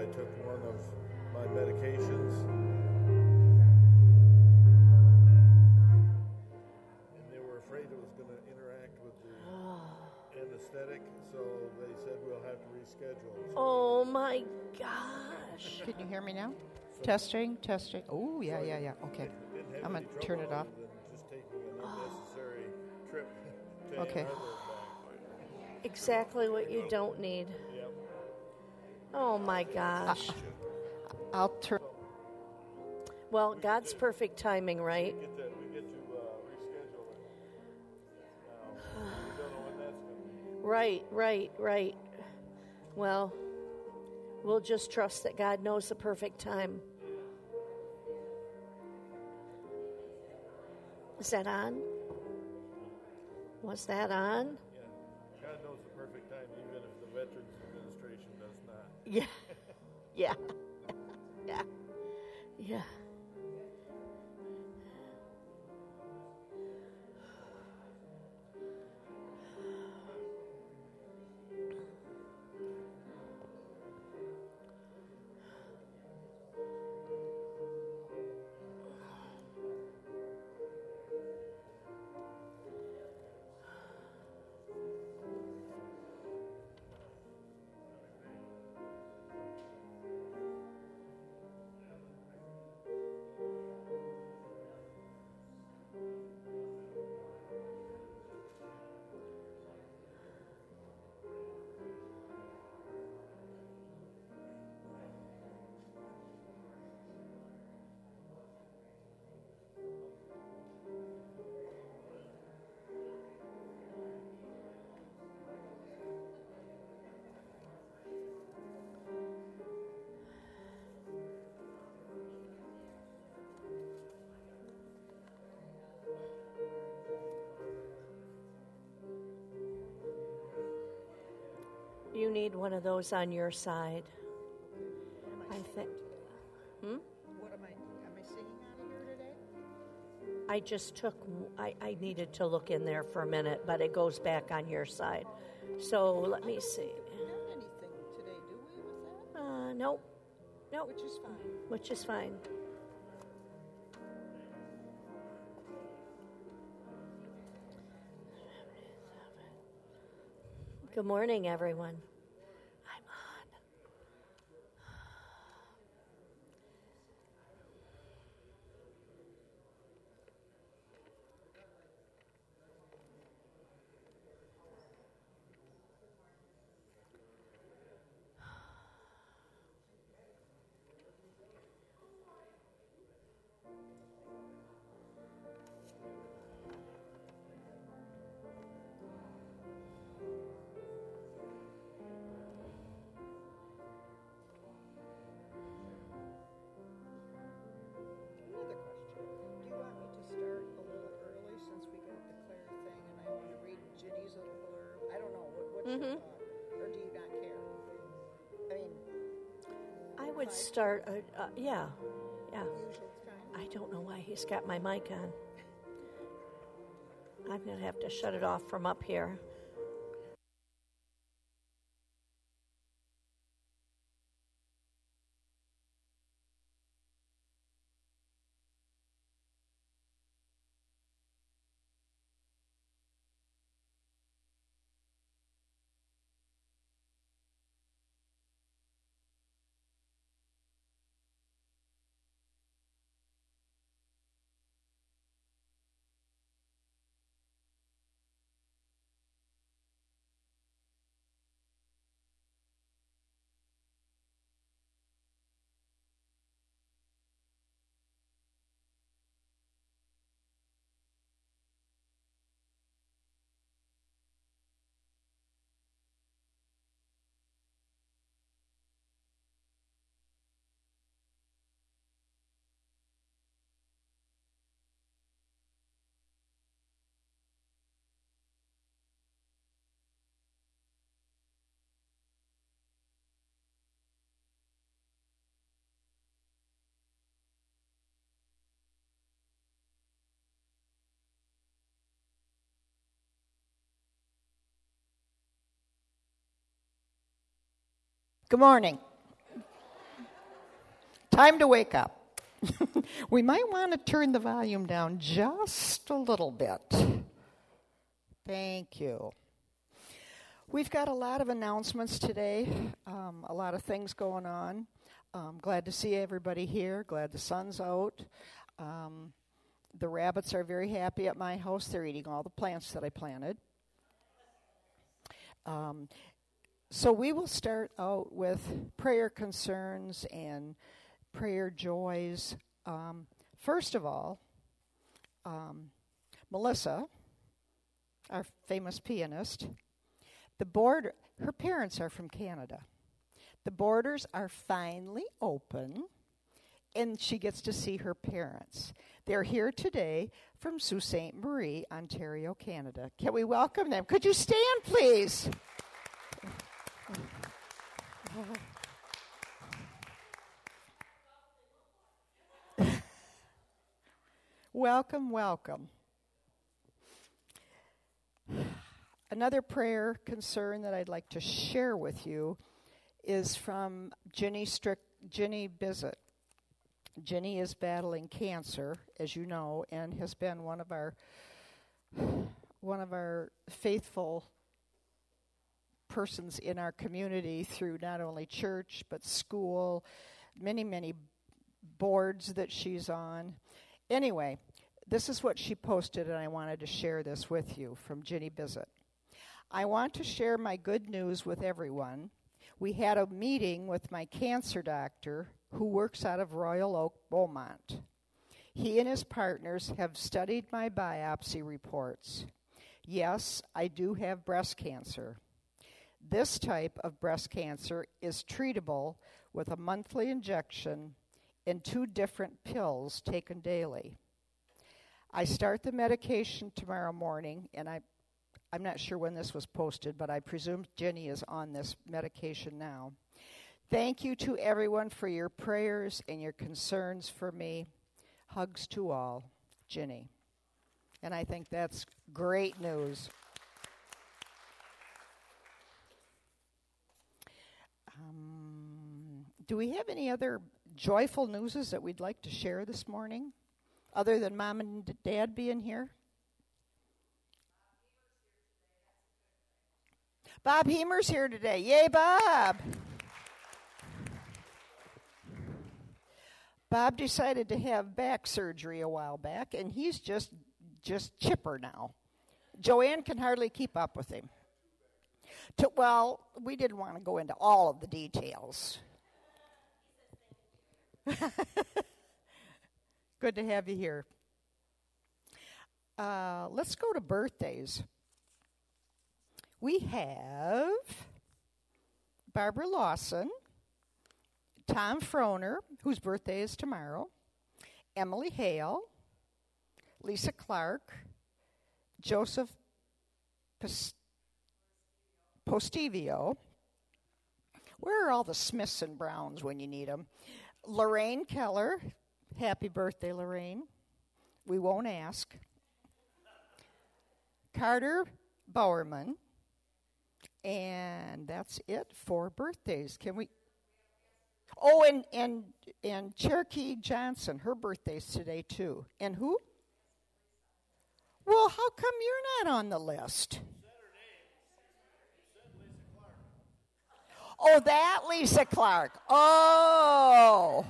took one of my medications. And they were afraid it was going to interact with the anesthetic, so they said we'll have to reschedule. Oh my gosh. Can you hear me now? Testing. Oh, yeah. Okay. I'm going to turn it off. Just taking an unnecessary trip to Okay. Ann Arbor back. Exactly what you don't need. Yep. Oh my gosh. I'll turn. Well, God's perfect timing, right? We get to reschedule it now. We don't know when that's going to be. Right. Well, we'll just trust that God knows the perfect time. Is that on? Was that on? Yeah. God knows the perfect time, even if the Veterans Administration does not. Yeah. You need one of those on your side. I think. What am I singing out of here today? I just took. I needed to look in there for a minute, but it goes back on your side. So let me see. We don't have anything today, do we, with that? Nope. Which is fine. Good morning, everyone. I'm on. Another question. Do you want me to start a little early since we got the Claire thing and I want to read Ginny's little blurb? I don't know. What's your thought? Or do you not care? I mean, I would start. Yeah. usual time. I don't know why he's got my mic on. I'm going to have to shut it off from up here. Good morning. Time to wake up. We might want to turn the volume down just a little bit. Thank you. We've got a lot of announcements today, a lot of things going on. Glad to see everybody here. Glad the sun's out. The rabbits are very happy at my house. They're eating all the plants that I planted. So we will start out with prayer concerns and prayer joys. First of all, Melissa, our famous pianist, her parents are from Canada. The borders are finally open, and she gets to see her parents. They're here today from Sault Ste. Marie, Ontario, Canada. Can we welcome them? Could you stand, please? Welcome, welcome. Another prayer concern that I'd like to share with you is from Ginny Bizzett. Ginny is battling cancer, as you know, and has been one of our faithful persons in our community through not only church but school, many boards that she's on. Anyway, this is what she posted, and I wanted to share this with you from Ginny Bizzett. I want to share my good news with everyone. We had a meeting with my cancer doctor who works out of Royal Oak, Beaumont. He and his partners have studied my biopsy reports. Yes, I do have breast cancer. This type of breast cancer is treatable with a monthly injection and 2 different pills taken daily. I start the medication tomorrow morning, and I'm not sure when this was posted, but I presume Jenny is on this medication now. Thank you to everyone for your prayers and your concerns for me. Hugs to all, Jenny. And I think that's great news. Do we have any other joyful newses that we'd like to share this morning, other than Mom and Dad being here? Bob Hemer's here today. Yay, Bob! Bob decided to have back surgery a while back, and he's just chipper now. Joanne can hardly keep up with him. Well, we didn't want to go into all of the details. Good to have you here. Let's go to birthdays. We have Barbara Lawson, Tom Froner, whose birthday is tomorrow, Emily Hale, Lisa Clark, Joseph Postivio. Where are all the Smiths and Browns when you need them? Lorraine Keller. Happy birthday, Lorraine. We won't ask. Carter Bowerman. And that's it for birthdays. Can we? Oh, and Cherokee Johnson, her birthday's today too. And who? Well, how come you're not on the list? Oh, that Lisa Clark. Oh.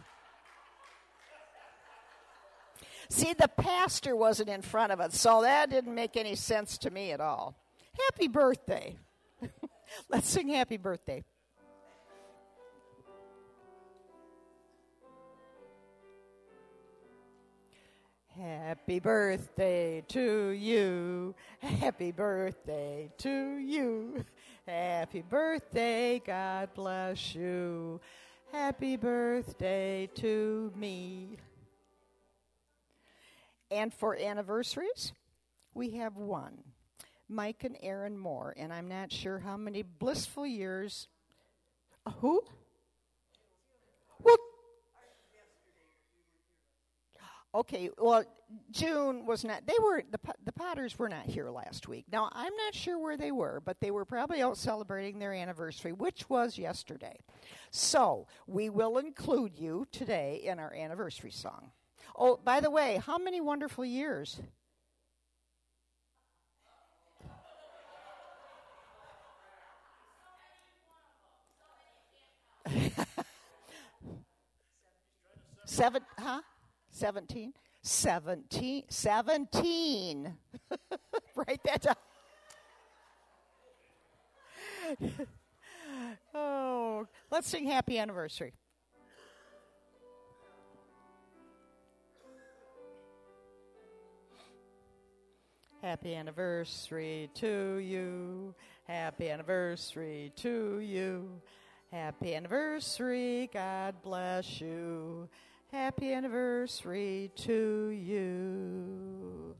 See, the pastor wasn't in front of it, so that didn't make any sense to me at all. Happy birthday. Let's sing happy birthday. Happy birthday to you. Happy birthday to you. Happy birthday, God bless you. Happy birthday to me. And for anniversaries, we have one. Mike and Aaron Moore, and I'm not sure how many blissful years. Who? Well, Okay, well, June was not, the Potters were not here last week. Now, I'm not sure where they were, but they were probably out celebrating their anniversary, which was yesterday. So, we will include you today in our anniversary song. Oh, by the way, how many wonderful years? Seven, huh? 17? 17. 17. Write that down. Oh, let's sing Happy Anniversary. Happy anniversary to you. Happy anniversary to you. Happy anniversary, God bless you. Happy anniversary to you.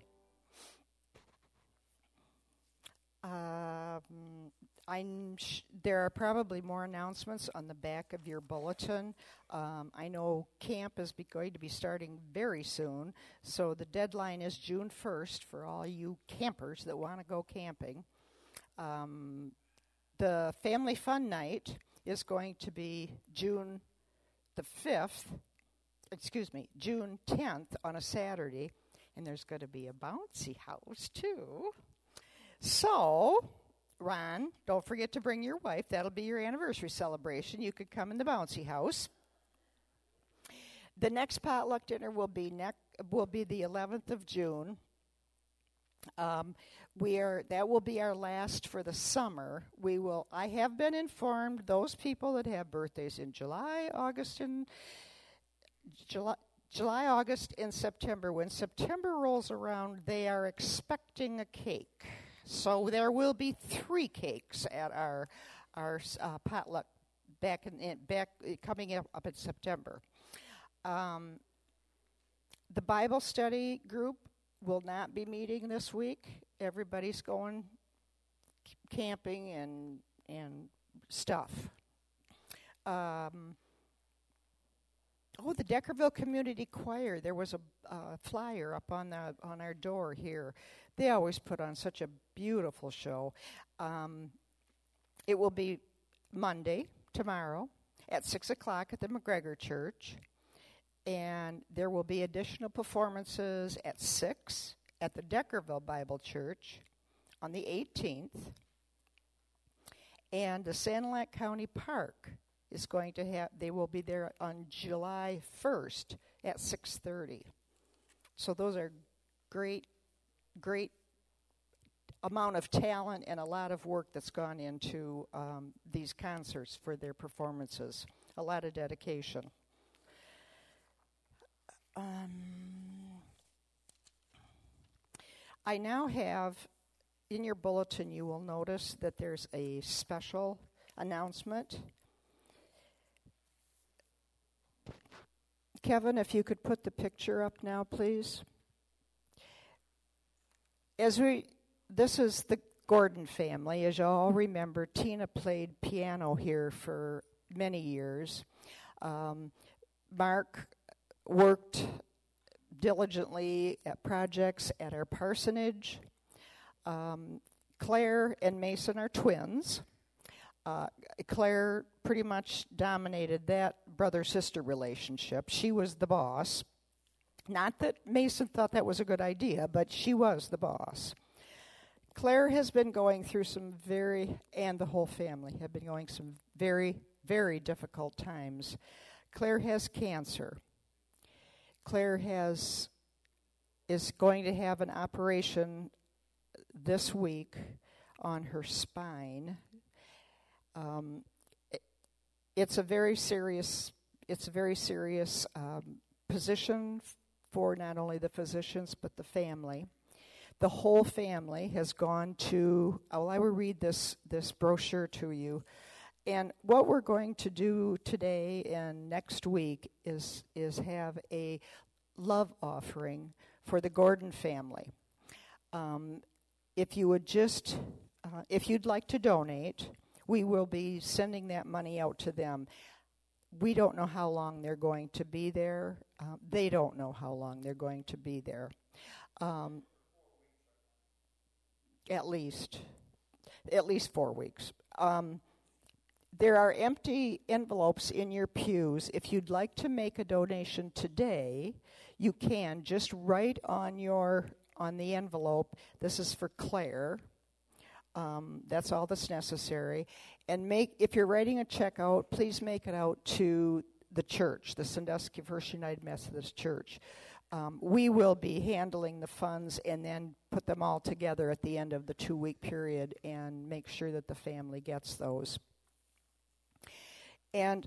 There are probably more announcements on the back of your bulletin. I know camp is going to be starting very soon, so the deadline is June 1st for all you campers that want to go camping. The Family Fun Night is going to be June 10th on a Saturday, and there's going to be a bouncy house too. So, Ron, don't forget to bring your wife. That'll be your anniversary celebration. You could come in the bouncy house. The next potluck dinner will be the 11th of June. That will be our last for the summer. I have been informed those people that have birthdays in July, August, and September. When September rolls around, they are expecting a cake. So there will be 3 cakes at our potluck coming up in September. The Bible study group will not be meeting this week. Everybody's going camping and stuff. The Deckerville Community Choir. There was a flyer up on our door here. They always put on such a beautiful show. It will be Monday, tomorrow, at 6 o'clock at the McGregor Church. And there will be additional performances at 6 at the Deckerville Bible Church on the 18th. And the Sanilac County Park is going to they will be there on July 1st at 6:30. So those are great amount of talent and a lot of work that's gone into these concerts for their performances. A lot of dedication. I now have, in your bulletin, you will notice that there's a special announcement. Kevin, if you could put the picture up now, please. This is the Gordon family. As you all remember, Tina played piano here for many years. Mark worked diligently at projects at our parsonage. Claire and Mason are twins. Claire pretty much dominated that brother-sister relationship. She was the boss. Not that Mason thought that was a good idea, but she was the boss. Claire has been going through and the whole family have been going some very, very difficult times. Claire has cancer. Claire is going to have an operation this week on her spine. It's a very serious position for not only the physicians but the family. The whole family has gone to. I will read this brochure to you. And what we're going to do today and next week is have a love offering for the Gordon family. If you'd like to donate, we will be sending that money out to them. We don't know how long they're going to be there. They don't know how long they're going to be there. At least 4 weeks. There are empty envelopes in your pews. If you'd like to make a donation today, you can. Just write on the envelope, "This is for Claire." That's all that's necessary. And if you're writing a check out, please make it out to the church, the Sandusky First United Methodist Church. We will be handling the funds and then put them all together at the end of the 2-week period and make sure that the family gets those. And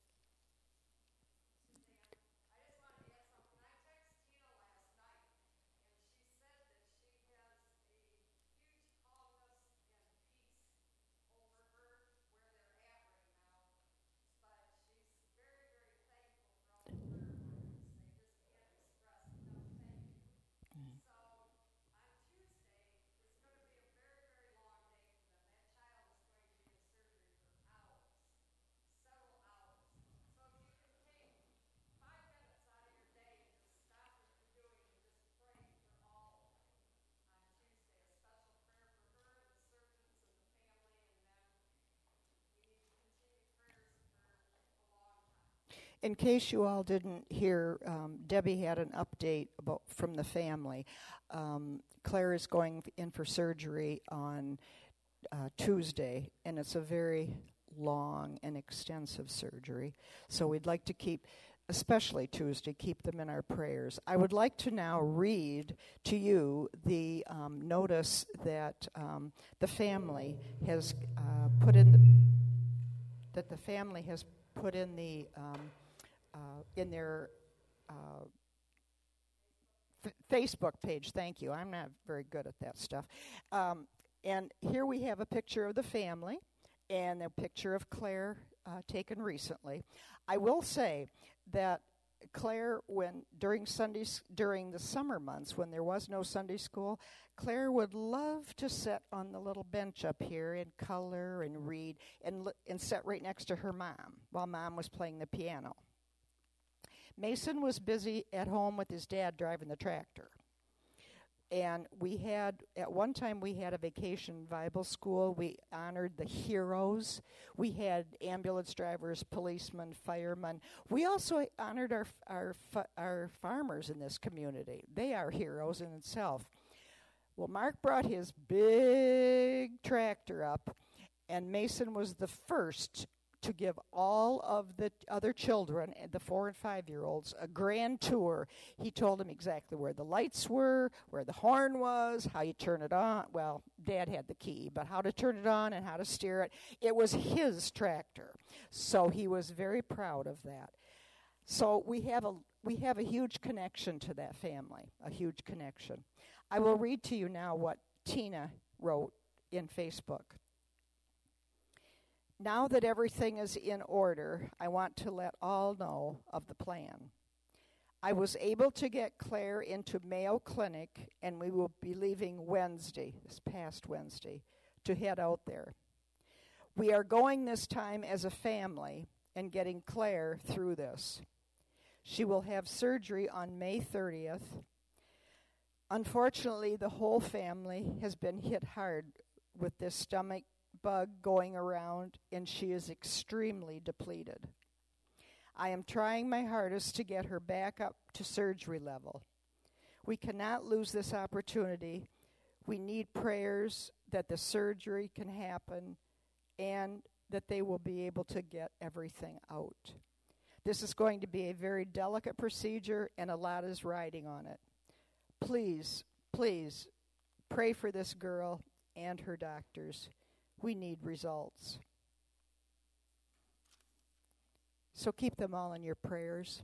in case you all didn't hear, Debbie had an update from the family. Claire is going in for surgery on Tuesday, and it's a very long and extensive surgery. So we'd like to keep, especially Tuesday, keep them in our prayers. I would like to now read to you the notice that the family has put in in their Facebook page. Thank you. I'm not very good at that stuff. And here we have a picture of the family and a picture of Claire taken recently. I will say that Claire, during the summer months when there was no Sunday school, Claire would love to sit on the little bench up here and color and read and sit right next to her mom while Mom was playing the piano. Mason was busy at home with his dad driving the tractor. And at one time we had a vacation Bible school. We honored the heroes. We had ambulance drivers, policemen, firemen. We also honored our farmers in this community. They are heroes in itself. Well, Mark brought his big tractor up, and Mason was the first to give all of the other children, the 4 and 5-year-olds, a grand tour. He told them exactly where the lights were, where the horn was, how you turn it on. Well, Dad had the key, but how to turn it on and how to steer it. It was his tractor, so he was very proud of that. So we have a huge connection to that family, a huge connection. I will read to you now what Tina wrote in Facebook. Now that everything is in order, I want to let all know of the plan. I was able to get Claire into Mayo Clinic, and we will be leaving this past Wednesday, to head out there. We are going this time as a family and getting Claire through this. She will have surgery on May 30th. Unfortunately, the whole family has been hit hard with this stomach bug going around, and she is extremely depleted. I am trying my hardest to get her back up to surgery level. We cannot lose this opportunity. We need prayers that the surgery can happen and that they will be able to get everything out. This is going to be a very delicate procedure, and a lot is riding on it. Please, please pray for this girl and her doctors. We need results. So keep them all in your prayers.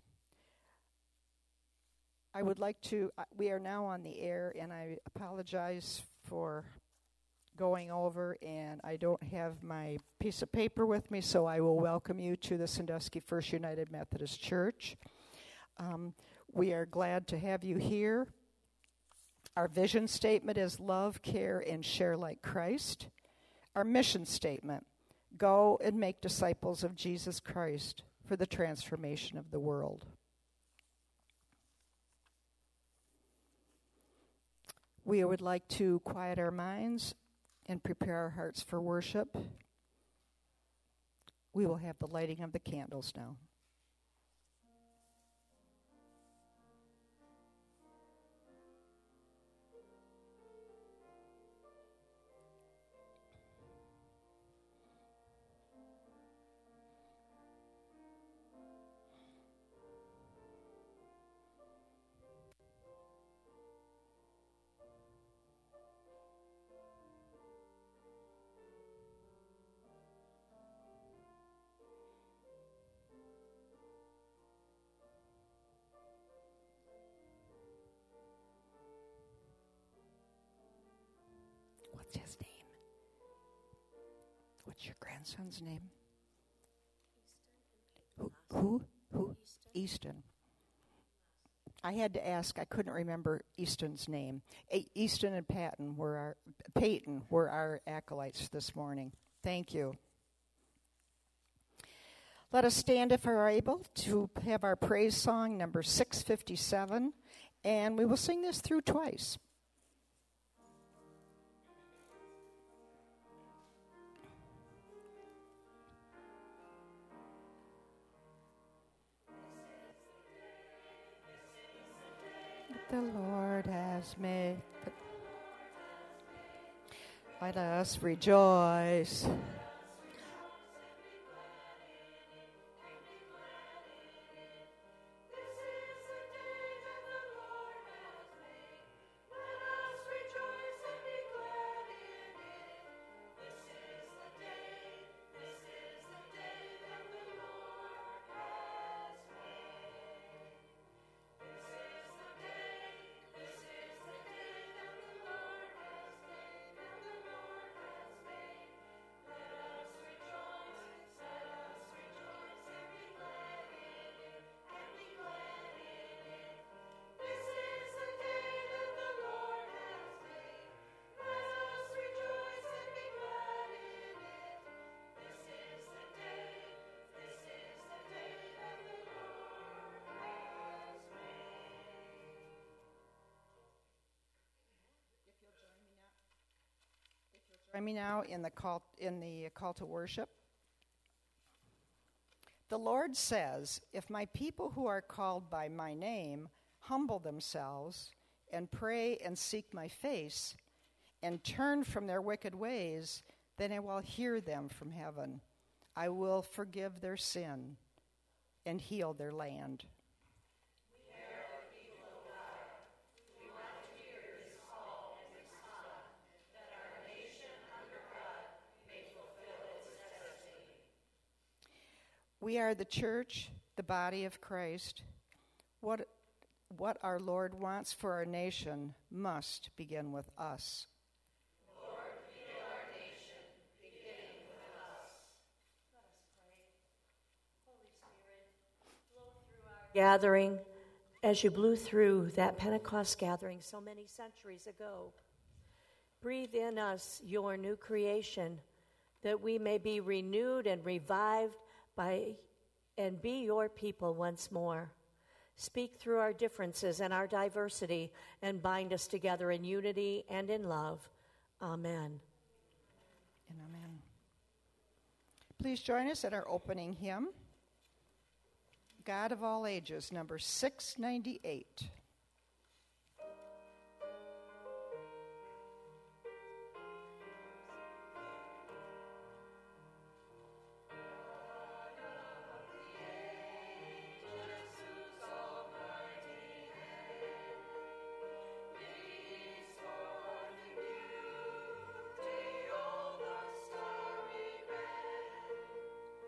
I would like to, we are now on the air, and I apologize for going over, and I don't have my piece of paper with me, so I will welcome you to the Sandusky First United Methodist Church. We are glad to have you here. Our vision statement is love, care, and share like Christ. Our mission statement, go and make disciples of Jesus Christ. for the transformation of the world. We would like to quiet our minds and prepare our hearts for worship. We will have the lighting of the candles now. What's his name? What's your grandson's name? Who? Easton. I had to ask. I couldn't remember Easton's name. Easton and Peyton were our acolytes this morning. Thank you. Let us stand if we are able to have our praise song number 657, and we will sing this through twice. The Lord has made. Let us rejoice. Join me now in the call to worship. The Lord says, "If my people who are called by my name humble themselves and pray and seek my face and turn from their wicked ways, then I will hear them from heaven. I will forgive their sin and heal their land." We are the church, the body of Christ. What our Lord wants for our nation must begin with us. Lord, heal our nation, beginning with us. Let us pray. Holy Spirit, blow through our gathering as you blew through that Pentecost gathering so many centuries ago. Breathe in us your new creation, that we may be renewed and revived and be your people once more. Speak through our differences and our diversity and bind us together in unity and in love. Amen. And amen. Please join us at our opening hymn, God of All Ages, number 698.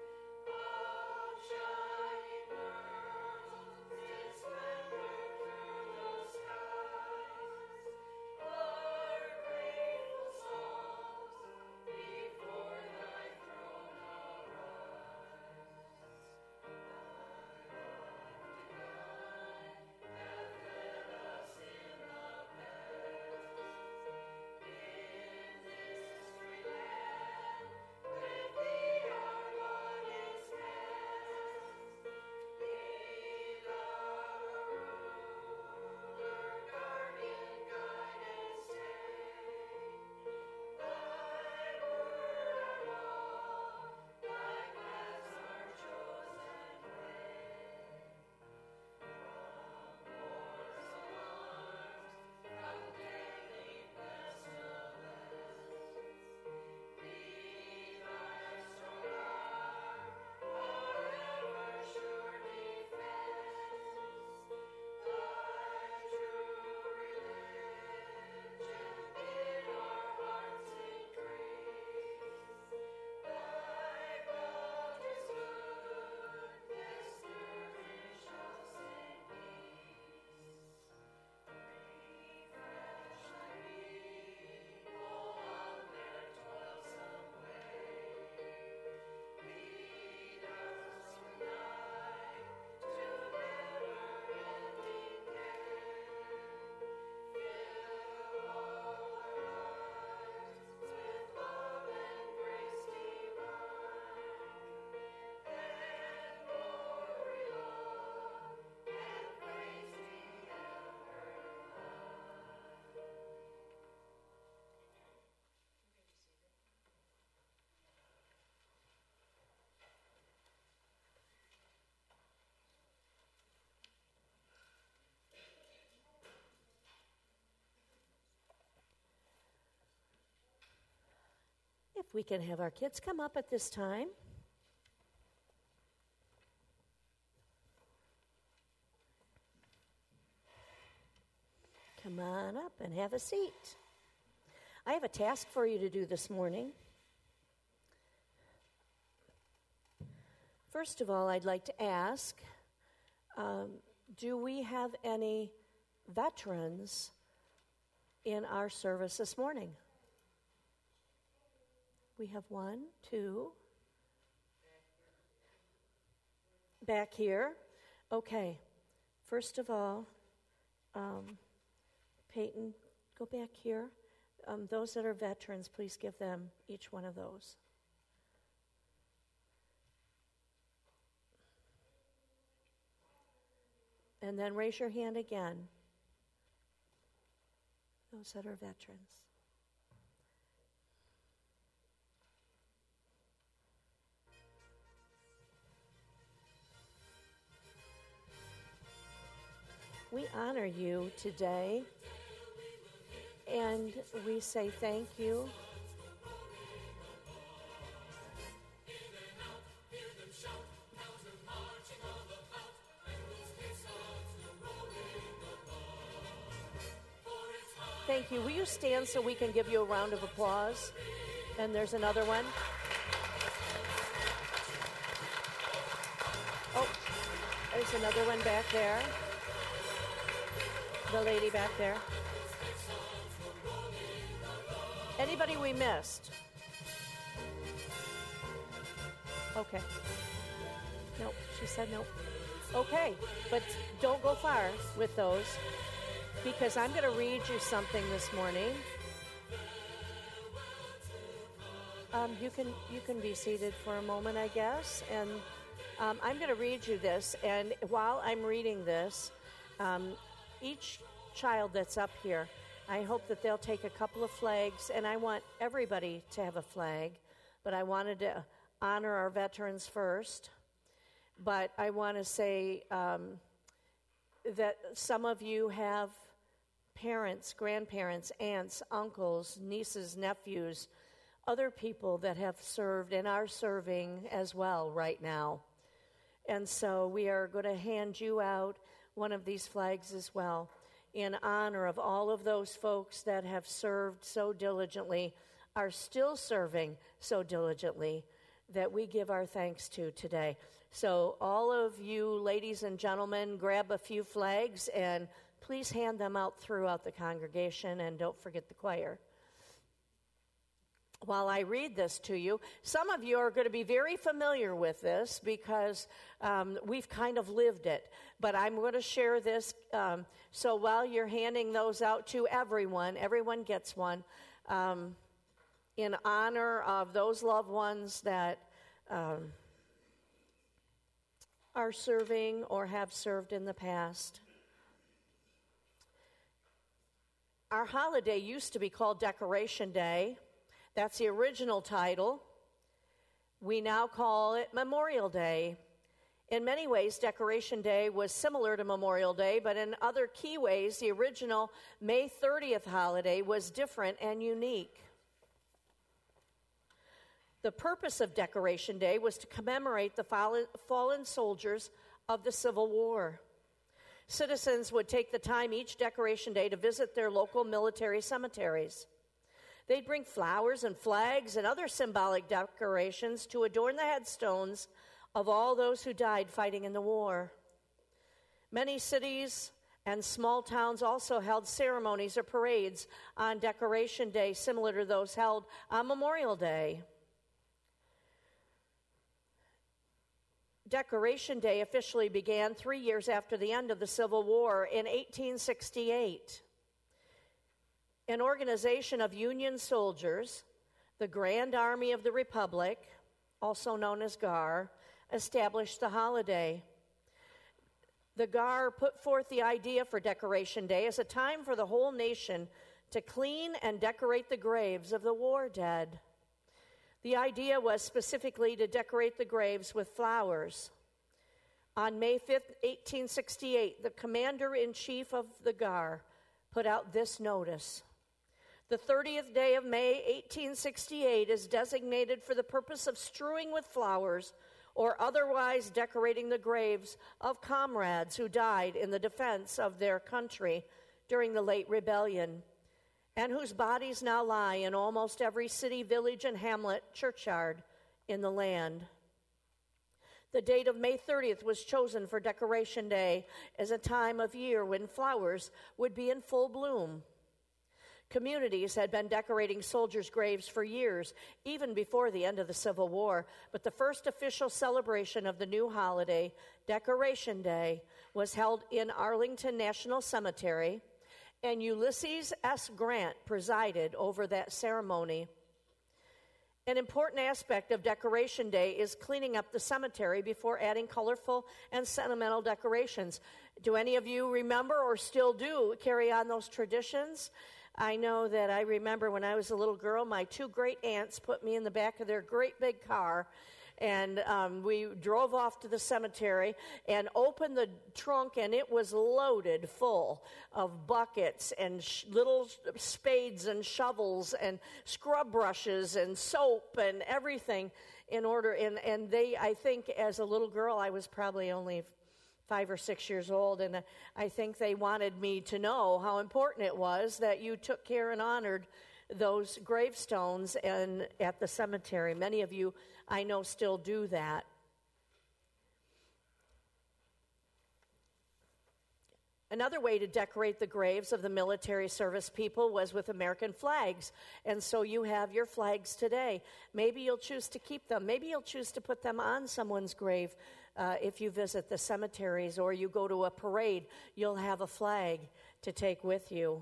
Shining world, this splendor If we can have our kids come up at this time. Come on up and have a seat. I have a task for you to do this morning. First of all, I'd like to ask, do we have any veterans in our service this morning? We have 1, 2. Back here. Okay. First of all, Peyton, go back here. Those that are veterans, please give them each one of those. And then raise your hand again. Those that are veterans. We honor you today, and we say thank you. Thank you. Will you stand so we can give you a round of applause? And there's another one. Oh, there's another one back there. The lady back there. Anybody we missed? Okay. Nope, she said nope. Okay, but don't go far with those, because I'm going to read you something this morning. You can be seated for a moment, I guess, and I'm going to read you this. And while I'm reading this, each child that's up here, I hope that they'll take a couple of flags, and I want everybody to have a flag, but I wanted to honor our veterans first. But I want to say that some of you have parents, grandparents, aunts, uncles, nieces, nephews, other people that have served and are serving as well right now. And so we are going to hand you out one of these flags as well in honor of all of those folks that have served so diligently, are still serving so diligently, that we give our thanks to today. So all of you ladies and gentlemen, grab a few flags and please hand them out throughout the congregation, and don't forget the choir. While I read this to you, some of you are going to be very familiar with this because we've kind of lived it. But I'm going to share this. So while you're handing those out to everyone gets one, in honor of those loved ones that are serving or have served in the past. Our holiday used to be called Decoration Day. That's the original title. We now call it Memorial Day. In many ways, Decoration Day was similar to Memorial Day, but in other key ways, the original May 30th holiday was different and unique. The purpose of Decoration Day was to commemorate the fallen soldiers of the Civil War. Citizens would take the time each Decoration Day to visit their local military cemeteries. They'd bring flowers and flags and other symbolic decorations to adorn the headstones of all those who died fighting in the war. Many cities and small towns also held ceremonies or parades on Decoration Day similar to those held on Memorial Day. Decoration Day officially began 3 years after the end of the Civil War in 1868. An organization of Union soldiers, the Grand Army of the Republic, also known as GAR, established the holiday. The GAR put forth the idea for Decoration Day as a time for the whole nation to clean and decorate the graves of the war dead. The idea was specifically to decorate the graves with flowers. On May 5th, 1868, the commander-in-chief of the GAR put out this notice. The 30th day of May, 1868, is designated for the purpose of strewing with flowers or otherwise decorating the graves of comrades who died in the defense of their country during the late rebellion, and whose bodies now lie in almost every city, village, and hamlet churchyard in the land. The date of May 30th was chosen for Decoration Day as a time of year when flowers would be in full bloom. Communities had been decorating soldiers' graves for years, even before the end of the Civil War, but the first official celebration of the new holiday, Decoration Day, was held in Arlington National Cemetery, and Ulysses S. Grant presided over that ceremony. An important aspect of Decoration Day is cleaning up the cemetery before adding colorful and sentimental decorations. Do any of you remember or still do carry on those traditions? I know that I remember when I was a little girl, my two great aunts put me in the back of their great big car, and we drove off to the cemetery and opened the trunk, and it was loaded full of buckets and little spades and shovels and scrub brushes and soap and everything in order. And they, I think as a little girl, I was probably only 5 or 6 years old, and I think they wanted me to know how important it was that you took care and honored those gravestones and at the cemetery. Many of you, I know, still do that. Another way to decorate the graves of the military service people was with American flags. And so you have your flags today. Maybe you'll choose to keep them. Maybe you'll choose to put them on someone's grave if you visit the cemeteries or you go to a parade. You'll have a flag to take with you.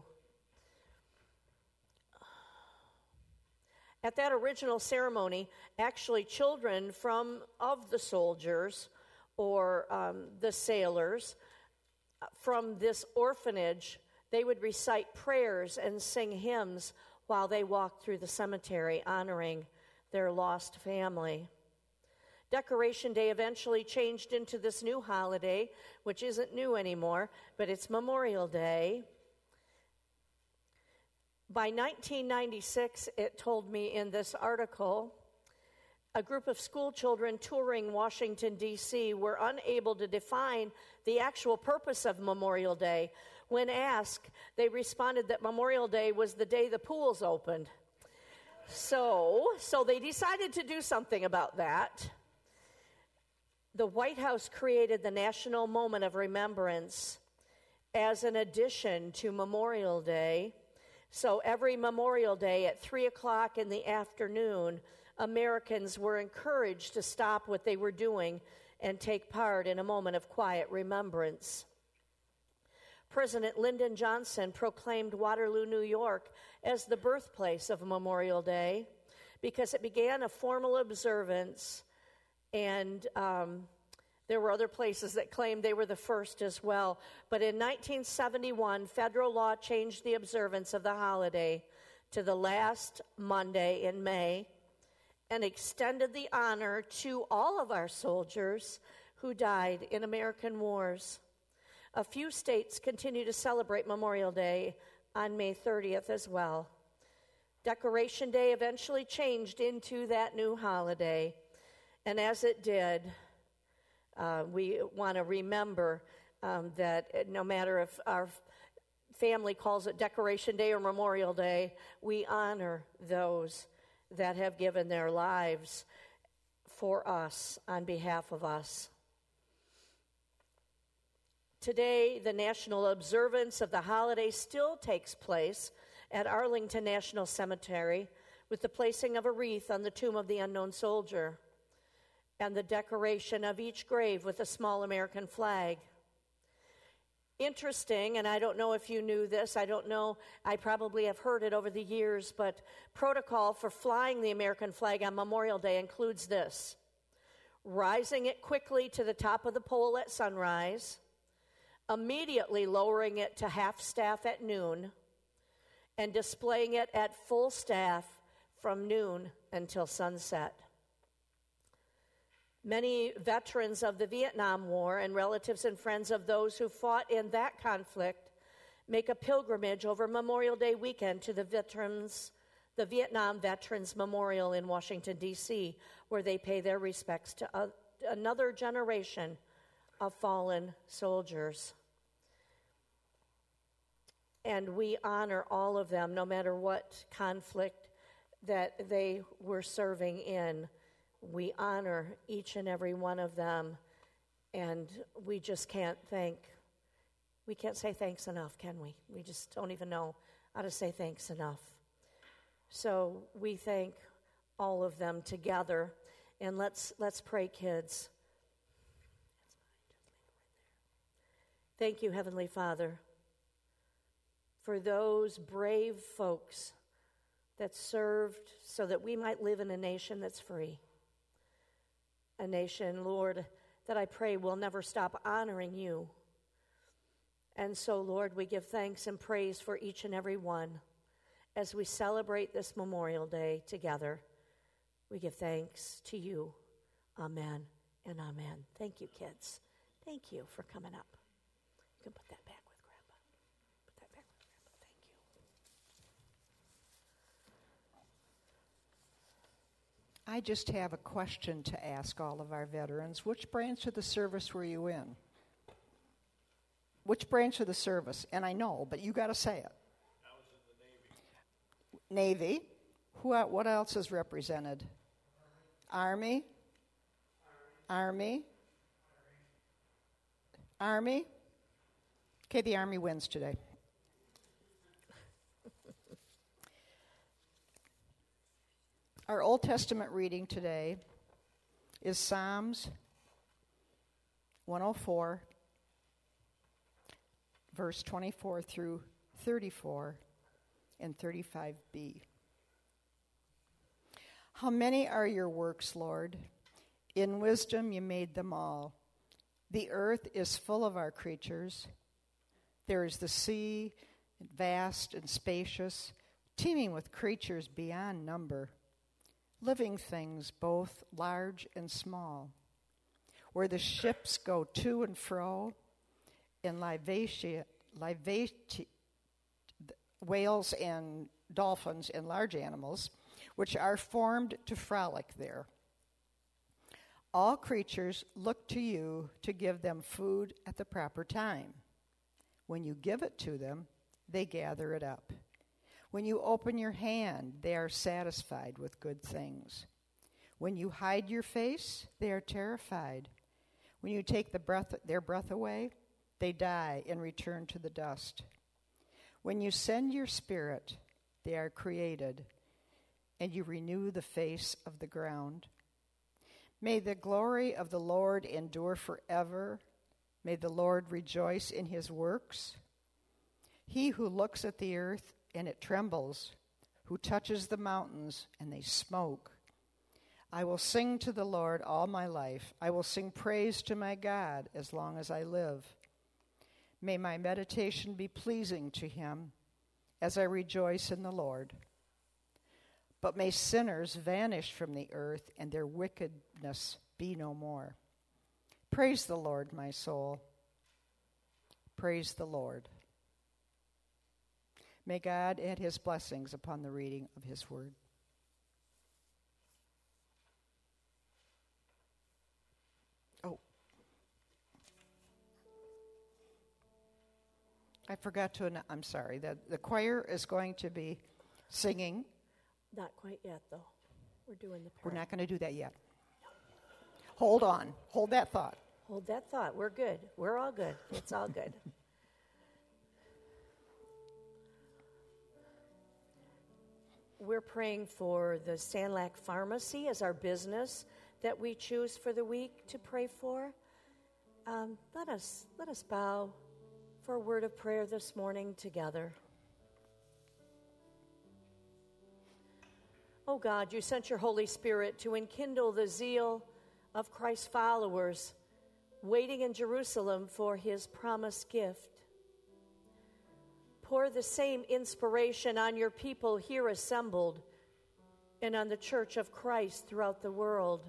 At that original ceremony, actually children of the soldiers or the sailors from this orphanage, they would recite prayers and sing hymns while they walked through the cemetery honoring their lost family. Decoration Day eventually changed into this new holiday, which isn't new anymore, but it's Memorial Day. By 1996, it told me in this article, a group of school children touring Washington, D.C. were unable to define the actual purpose of Memorial Day. When asked, they responded that Memorial Day was the day the pools opened. So they decided to do something about that. The White House created the National Moment of Remembrance as an addition to Memorial Day. So every Memorial Day at 3 o'clock in the afternoon, Americans were encouraged to stop what they were doing and take part in a moment of quiet remembrance. President Lyndon Johnson proclaimed Waterloo, New York, as the birthplace of Memorial Day because it began a formal observance, and there were other places that claimed they were the first as well. But in 1971, federal law changed the observance of the holiday to the last Monday in May and extended the honor to all of our soldiers who died in American wars. A few states continue to celebrate Memorial Day on May 30th as well. Decoration Day eventually changed into that new holiday, and as it did, we want to remember that no matter if our family calls it Decoration Day or Memorial Day, we honor those that have given their lives for us, on behalf of us. Today, the national observance of the holiday still takes place at Arlington National Cemetery with the placing of a wreath on the tomb of the unknown soldier and the decoration of each grave with a small American flag. Interesting, and I don't know if you knew this, I don't know, I probably have heard it over the years, but protocol for flying the American flag on Memorial Day includes this: rising it quickly to the top of the pole at sunrise, immediately lowering it to half staff at noon, and displaying it at full staff from noon until sunset. Many veterans of the Vietnam War and relatives and friends of those who fought in that conflict make a pilgrimage over Memorial Day weekend to the Vietnam Veterans Memorial in Washington, D.C., where they pay their respects to another generation of fallen soldiers. And we honor all of them, no matter what conflict that they were serving in. We honor each and every one of them, and we just can't say thanks enough, can we? We just don't even know how to say thanks enough. So we thank all of them together, and let's pray, kids. Thank you, Heavenly Father, for those brave folks that served so that we might live in a nation that's free. A nation, Lord, that I pray will never stop honoring you. And so, Lord, we give thanks and praise for each and every one as we celebrate this Memorial Day together. We give thanks to you. Amen and amen. Thank you, kids. Thank you for coming up. You can put that back with Grandpa. Put that back with Grandpa. Thank you. I just have a question to ask all of our veterans. Which branch of the service were you in? Which branch of the service? And I know, but you got to say it. I was in the Navy. Navy. What else is represented? Army. Okay, the Army wins today. Our Old Testament reading today is Psalms 104, verse 24 through 34 and 35b. How many are your works, Lord? In wisdom you made them all. The earth is full of our creatures. There is the sea, vast and spacious, teeming with creatures beyond number, living things both large and small, where the ships go to and fro, and whales and dolphins and large animals, which are formed to frolic there. All creatures look to you to give them food at the proper time. When you give it to them, they gather it up. When you open your hand, they are satisfied with good things. When you hide your face, they are terrified. When you take their breath away, they die and return to the dust. When you send your spirit, they are created, and you renew the face of the ground. May the glory of the Lord endure forever. May the Lord rejoice in his works. He who looks at the earth and it trembles, who touches the mountains and they smoke. I will sing to the Lord all my life. I will sing praise to my God as long as I live. May my meditation be pleasing to him as I rejoice in the Lord. But may sinners vanish from the earth and their wickedness be no more. Praise the Lord, my soul. Praise the Lord. May God add his blessings upon the reading of his word. I forgot to I'm sorry. The choir is going to be singing. Not quite yet, though. We're doing the We're prayer. not going to do that yet. Hold on. Hold that thought. Hold that thought. We're good. We're all good. It's all good. We're praying for the Sandlack Pharmacy as our business that we choose for the week to pray for. Let us bow for a word of prayer this morning together. Oh God, you sent your Holy Spirit to enkindle the zeal of Christ's followers waiting in Jerusalem for his promised gift. Pour the same inspiration on your people here assembled and on the Church of Christ throughout the world.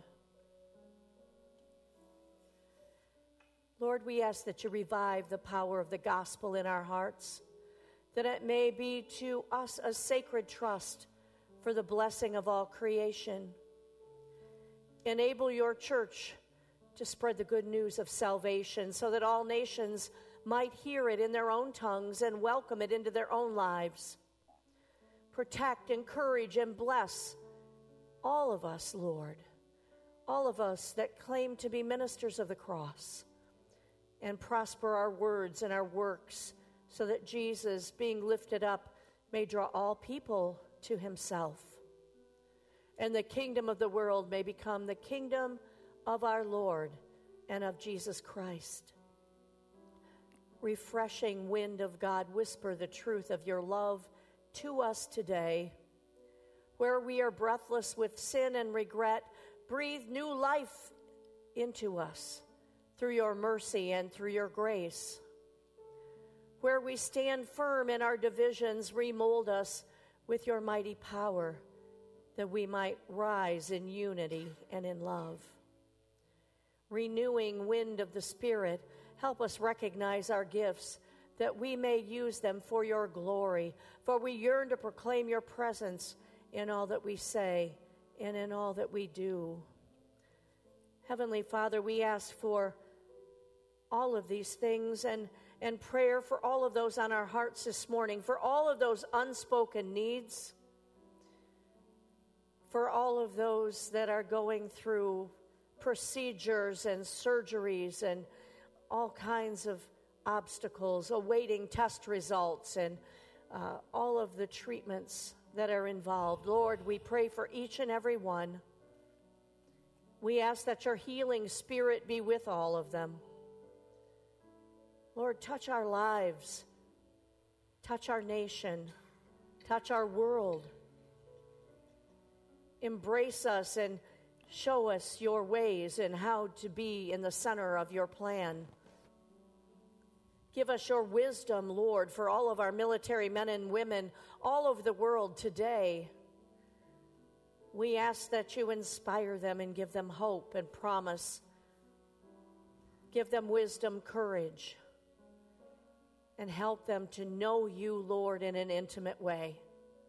Lord, we ask that you revive the power of the gospel in our hearts, that it may be to us a sacred trust for the blessing of all creation. Enable your church to spread the good news of salvation so that all nations might hear it in their own tongues and welcome it into their own lives. Protect, encourage, and bless all of us, Lord, all of us that claim to be ministers of the cross, and prosper our words and our works so that Jesus, being lifted up, may draw all people to himself, and the kingdom of the world may become the kingdom of our Lord and of Jesus Christ. Refreshing wind of God, whisper the truth of your love to us today. Where we are breathless with sin and regret, breathe new life into us through your mercy and through your grace. Where we stand firm in our divisions, remold us with your mighty power, that we might rise in unity and in love. Renewing wind of the Spirit, help us recognize our gifts, that we may use them for your glory. For we yearn to proclaim your presence in all that we say and in all that we do. Heavenly Father, we ask for all of these things and prayer for all of those on our hearts this morning, for all of those unspoken needs, for all of those that are going through procedures and surgeries and all kinds of obstacles, awaiting test results, and all of the treatments that are involved. Lord, we pray for each and every one. We ask that your healing spirit be with all of them. Lord, touch our lives, touch our nation, touch our world. Embrace us and show us your ways and how to be in the center of your plan. Give us your wisdom, Lord, for all of our military men and women all over the world today. We ask that you inspire them and give them hope and promise. Give them wisdom, courage, and help them to know you, Lord, in an intimate way.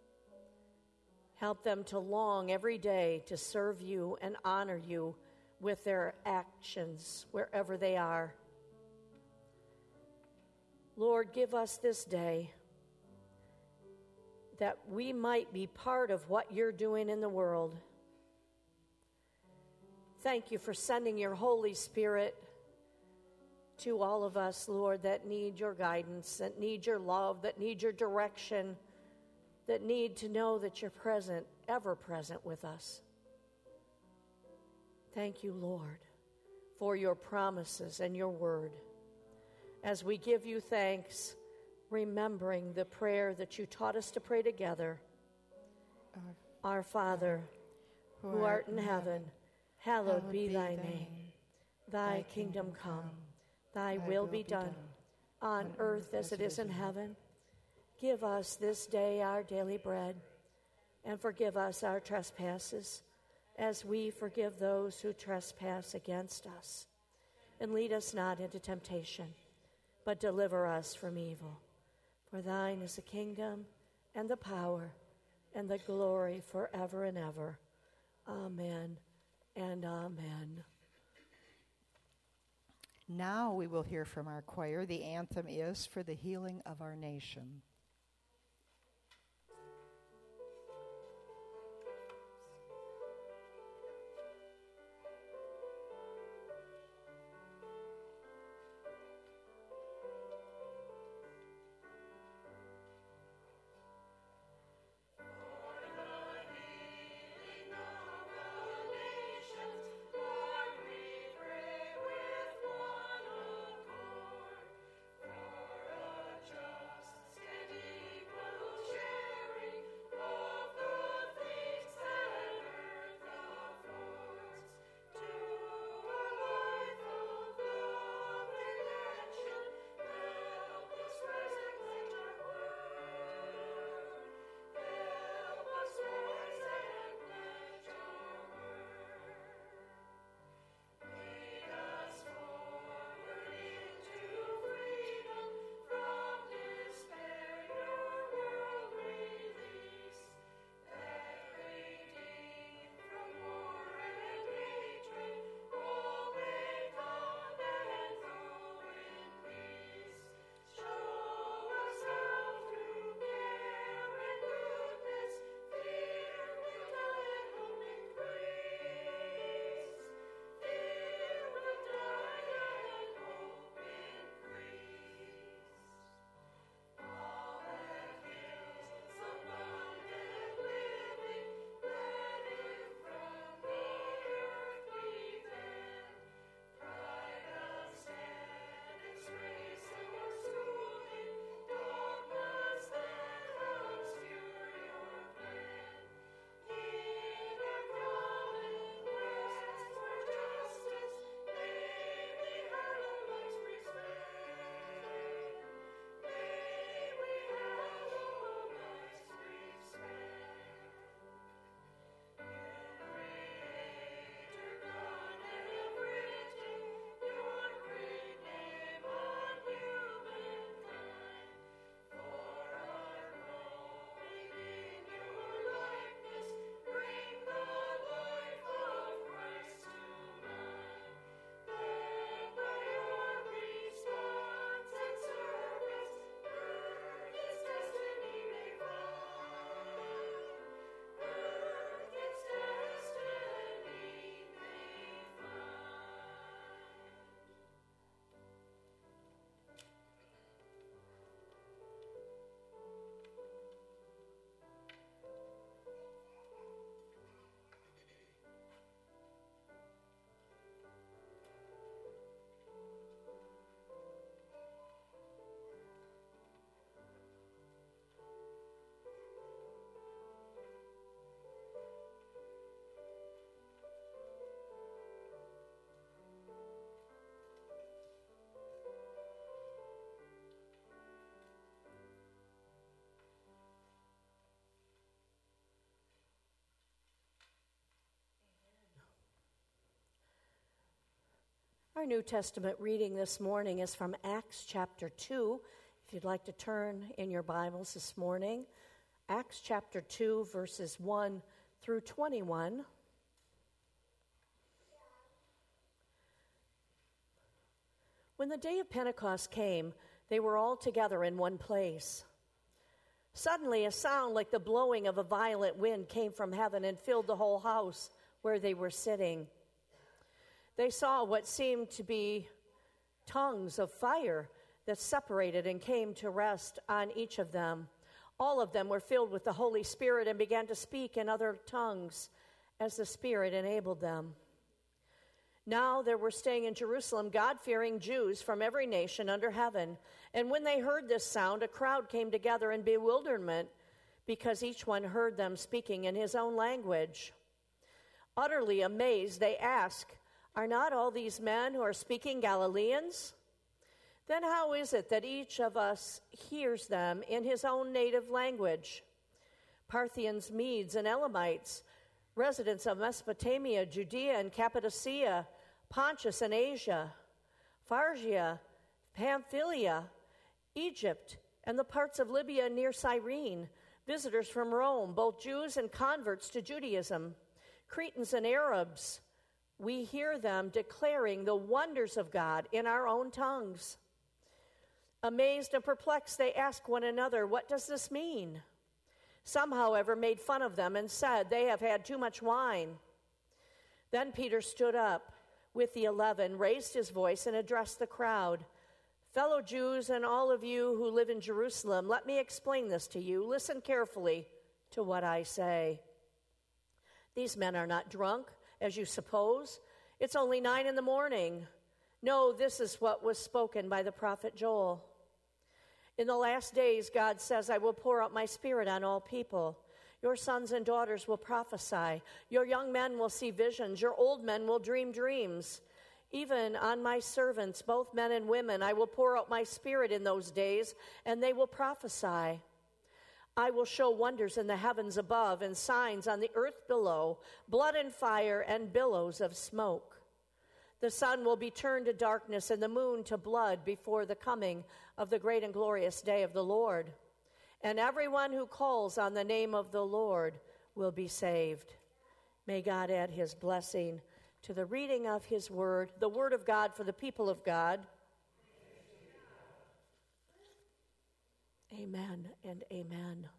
Help them to long every day to serve you and honor you with their actions wherever they are. Lord, give us this day that we might be part of what you're doing in the world. Thank you for sending your Holy Spirit to all of us, Lord, that need your guidance, that need your love, that need your direction, that need to know that you're present, ever present with us. Thank you, Lord, for your promises and your word. As we give you thanks, remembering the prayer that you taught us to pray together. Our Father, who art in heaven, hallowed be thy name. Thy kingdom come, thy will be done, on earth as it is in heaven. Give us this day our daily bread, and forgive us our trespasses, as we forgive those who trespass against us. And lead us not into temptation, but deliver us from evil. For thine is the kingdom, and the power, and the glory forever and ever. Amen and amen. Now we will hear from our choir. The anthem is "For the Healing of Our Nation." Just Our New Testament reading this morning is from Acts chapter 2. If you'd like to turn in your Bibles this morning, Acts chapter 2, verses 1 through 21. When the day of Pentecost came, they were all together in one place. Suddenly, a sound like the blowing of a violent wind came from heaven and filled the whole house where they were sitting. They saw what seemed to be tongues of fire that separated and came to rest on each of them. All of them were filled with the Holy Spirit and began to speak in other tongues as the Spirit enabled them. Now there were staying in Jerusalem God-fearing Jews from every nation under heaven. And when they heard this sound, a crowd came together in bewilderment because each one heard them speaking in his own language. Utterly amazed, they asked, "Are not all these men who are speaking Galileans? Then how is it that each of us hears them in his own native language? Parthians, Medes, and Elamites, residents of Mesopotamia, Judea and Cappadocia, Pontus and Asia, Phrygia, Pamphylia, Egypt, and the parts of Libya near Cyrene, visitors from Rome, both Jews and converts to Judaism, Cretans and Arabs, we hear them declaring the wonders of God in our own tongues." Amazed and perplexed, they asked one another, "What does this mean?" Some, however, made fun of them and said, "They have had too much wine." Then Peter stood up with the 11, raised his voice, and addressed the crowd. "Fellow Jews and all of you who live in Jerusalem, let me explain this to you. Listen carefully to what I say. These men are not drunk, as you suppose. It's only 9 a.m. No, this is what was spoken by the prophet Joel. In the last days, God says, I will pour out my Spirit on all people. Your sons and daughters will prophesy. Your young men will see visions. Your old men will dream dreams. Even on my servants, both men and women, I will pour out my Spirit in those days, and they will prophesy. I will show wonders in the heavens above and signs on the earth below, blood and fire and billows of smoke. The sun will be turned to darkness and the moon to blood before the coming of the great and glorious day of the Lord. And everyone who calls on the name of the Lord will be saved. May God add his blessing to the reading of his word, the word of God for the people of God. Amen and amen.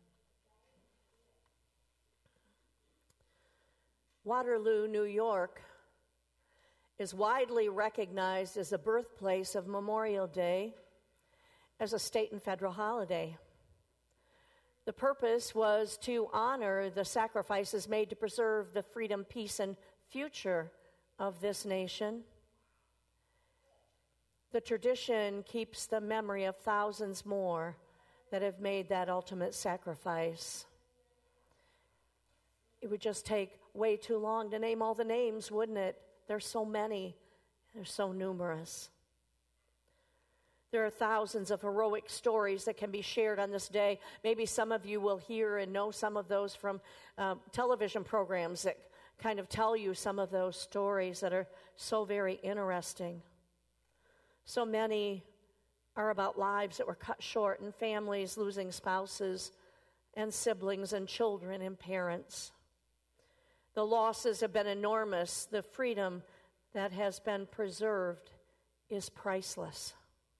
Waterloo, New York, is widely recognized as the birthplace of Memorial Day as a state and federal holiday. The purpose was to honor the sacrifices made to preserve the freedom, peace, and future of this nation. The tradition keeps the memory of thousands more that have made that ultimate sacrifice. It would just take way too long to name all the names, wouldn't it? There's so many. They're so numerous. There are thousands of heroic stories that can be shared on this day. Maybe some of you will hear and know some of those from television programs that kind of tell you some of those stories that are so very interesting. So many are about lives that were cut short and families losing spouses and siblings and children and parents. The losses have been enormous. The freedom that has been preserved is priceless.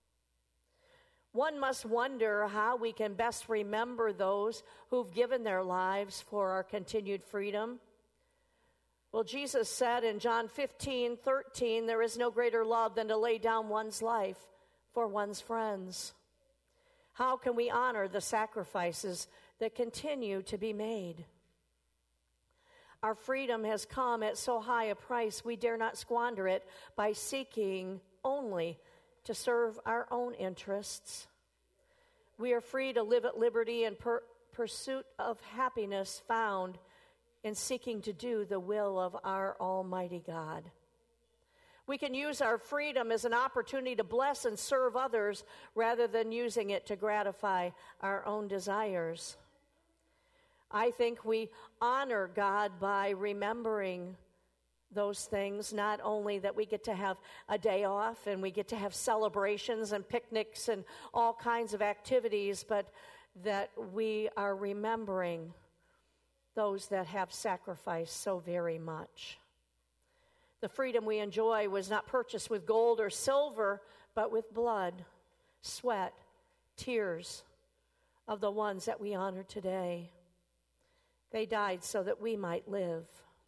One must wonder how we can best remember those who've given their lives for our continued freedom. Well, Jesus said in John 15:13, there is no greater love than to lay down one's life for one's friends. How can we honor the sacrifices that continue to be made? Our freedom has come at so high a price, we dare not squander it by seeking only to serve our own interests. We are free to live at liberty and pursuit of happiness found in seeking to do the will of our Almighty God. We can use our freedom as an opportunity to bless and serve others rather than using it to gratify our own desires. I think we honor God by remembering those things, not only that we get to have a day off and we get to have celebrations and picnics and all kinds of activities, but that we are remembering those that have sacrificed so very much. The freedom we enjoy was not purchased with gold or silver, but with blood, sweat, tears of the ones that we honor today. They died so that we might live.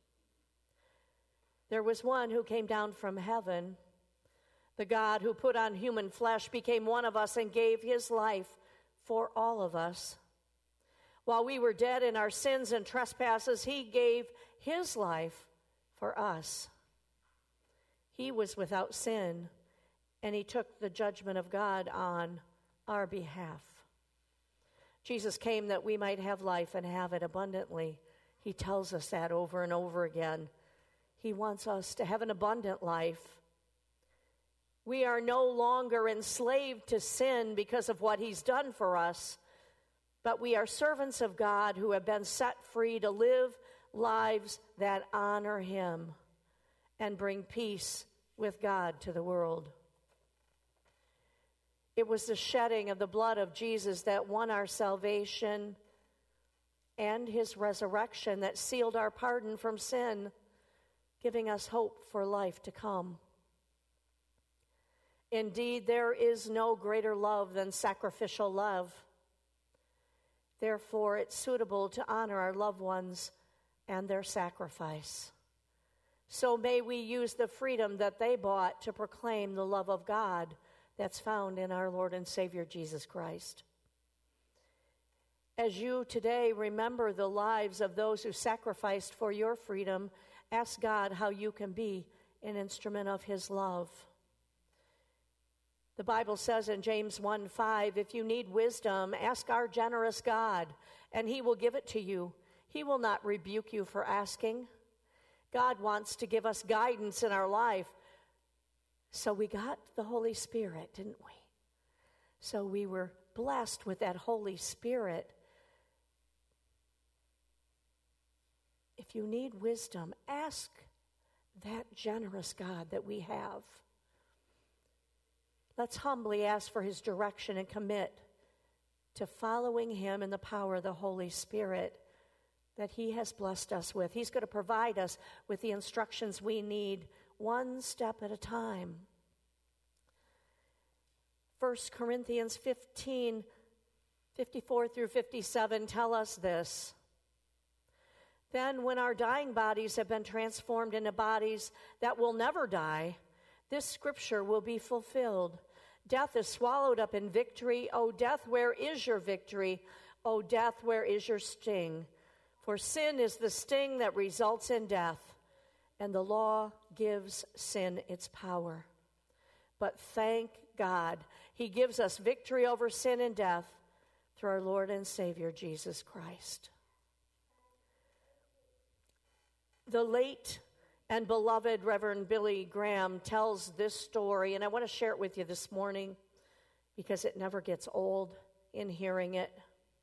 There was one who came down from heaven. The God who put on human flesh became one of us and gave his life for all of us. While we were dead in our sins and trespasses, he gave his life for us. He was without sin, and he took the judgment of God on our behalf. Jesus came that we might have life and have it abundantly. He tells us that over and over again. He wants us to have an abundant life. We are no longer enslaved to sin because of what he's done for us, but we are servants of God who have been set free to live lives that honor him and bring peace with God to the world. It was the shedding of the blood of Jesus that won our salvation and his resurrection that sealed our pardon from sin, giving us hope for life to come. Indeed, there is no greater love than sacrificial love. Therefore, it's suitable to honor our loved ones and their sacrifice. So may we use the freedom that they bought to proclaim the love of God that's found in our Lord and Savior Jesus Christ. As you today remember the lives of those who sacrificed for your freedom, ask God how you can be an instrument of his love. The Bible says in James 1:5, if you need wisdom, ask our generous God, and he will give it to you. He will not rebuke you for asking. God wants to give us guidance in our life. So we got the Holy Spirit, didn't we? So we were blessed with that Holy Spirit. If you need wisdom, ask that generous God that we have. Let's humbly ask for his direction and commit to following him in the power of the Holy Spirit that he has blessed us with. He's going to provide us with the instructions we need one step at a time. 1 Corinthians 15, 54 through 57 tell us this. Then when our dying bodies have been transformed into bodies that will never die, this scripture will be fulfilled. Death is swallowed up in victory. O death, where is your victory? O death, where is your sting? For sin is the sting that results in death, and the law gives sin its power. But thank God, he gives us victory over sin and death through our Lord and Savior, Jesus Christ. The late and beloved Reverend Billy Graham tells this story, and I want to share it with you this morning because it never gets old in hearing it.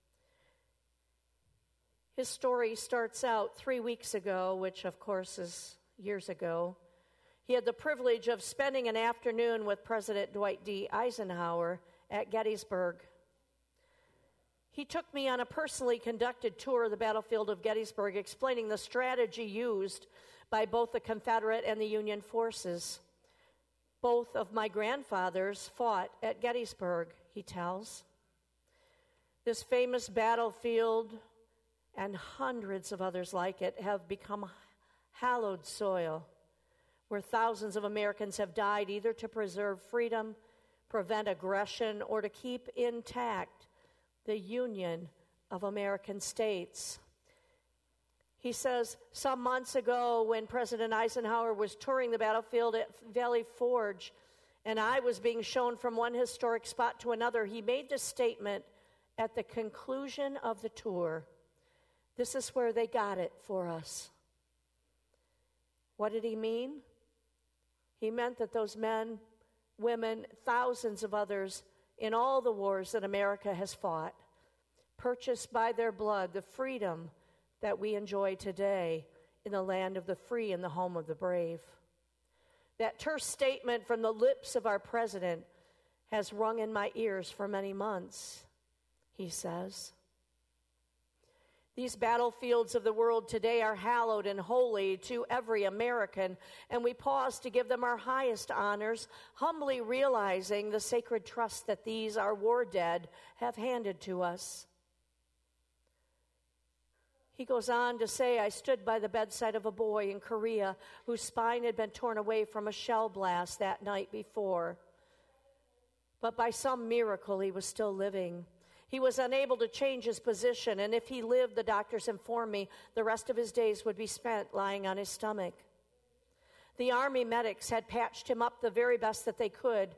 His story starts out 3 weeks ago, which of course is years ago. He had the privilege of spending an afternoon with President Dwight D. Eisenhower at Gettysburg. He took me on a personally conducted tour of the battlefield of Gettysburg, explaining the strategy used by both the Confederate and the Union forces. Both of my grandfathers fought at Gettysburg, he tells. This famous battlefield and hundreds of others like it have become hallowed soil where thousands of Americans have died either to preserve freedom, prevent aggression, or to keep intact the Union of American states. He says, some months ago when President Eisenhower was touring the battlefield at Valley Forge and I was being shown from one historic spot to another, he made this statement at the conclusion of the tour. This is where they got it for us. What did he mean? He meant that those men, women, thousands of others in all the wars that America has fought, purchased by their blood the freedom that we enjoy today, in the land of the free and the home of the brave. That terse statement from the lips of our president has rung in my ears for many months, he says. These battlefields of the world today are hallowed and holy to every American, and we pause to give them our highest honors, humbly realizing the sacred trust that these, our war dead, have handed to us. He goes on to say, I stood by the bedside of a boy in Korea whose spine had been torn away from a shell blast that night before. But by some miracle, he was still living. He was unable to change his position, and if he lived, the doctors informed me, the rest of his days would be spent lying on his stomach. The Army medics had patched him up the very best that they could.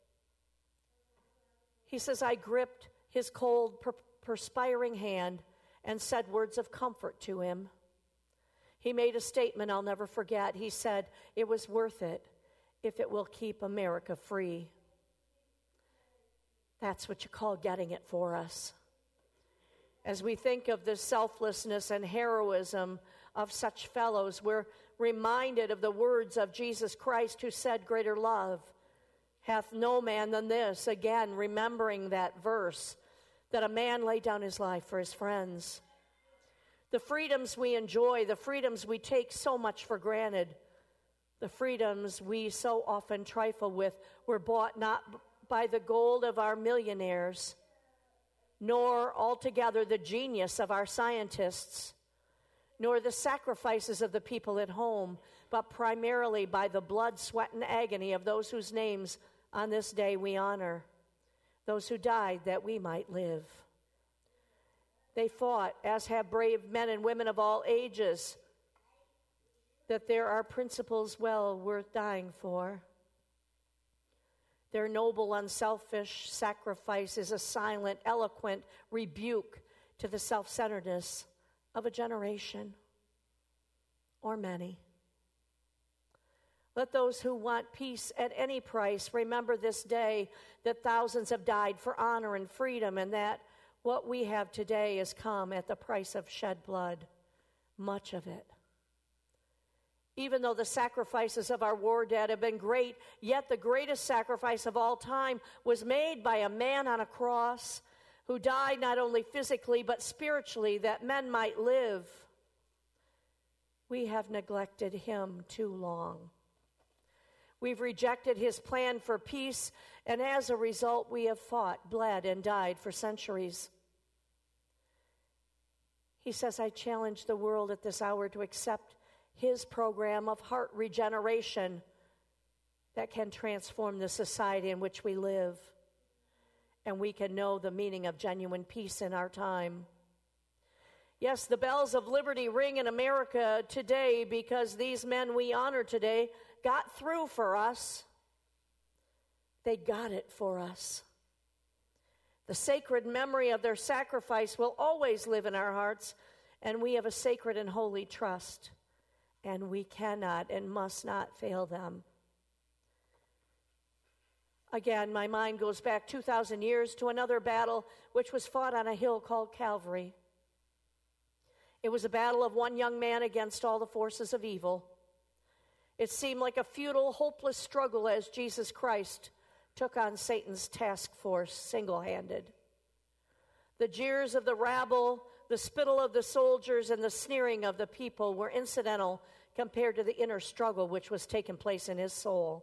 He says, I gripped his cold, perspiring hand and said words of comfort to him. He made a statement I'll never forget. He said, it was worth it if it will keep America free. That's what you call getting it for us. As we think of the selflessness and heroism of such fellows, we're reminded of the words of Jesus Christ who said, greater love hath no man than this. Again, remembering that verse, that a man laid down his life for his friends. The freedoms we enjoy, the freedoms we take so much for granted, the freedoms we so often trifle with, were bought not by the gold of our millionaires, nor altogether the genius of our scientists, nor the sacrifices of the people at home, but primarily by the blood, sweat, and agony of those whose names on this day we honor, those who died that we might live. They fought, as have brave men and women of all ages, that there are principles well worth dying for. Their noble, unselfish sacrifice is a silent, eloquent rebuke to the self-centeredness of a generation or many. Let those who want peace at any price remember this day that thousands have died for honor and freedom, and that what we have today has come at the price of shed blood, much of it. Even though the sacrifices of our war dead have been great, yet the greatest sacrifice of all time was made by a man on a cross who died not only physically but spiritually that men might live. We have neglected him too long. We've rejected his plan for peace, and as a result, we have fought, bled, and died for centuries. He says, I challenge the world at this hour to accept his program of heart regeneration that can transform the society in which we live, and we can know the meaning of genuine peace in our time. Yes, the bells of liberty ring in America today because these men we honor today got through for us. They got it for us. The sacred memory of their sacrifice will always live in our hearts, and we have a sacred and holy trust. And we cannot and must not fail them. Again, my mind goes back 2,000 years to another battle which was fought on a hill called Calvary. It was a battle of one young man against all the forces of evil. It seemed like a futile, hopeless struggle as Jesus Christ took on Satan's task force single-handed. The jeers of the rabble, the spittle of the soldiers, and the sneering of the people were incidental compared to the inner struggle which was taking place in his soul.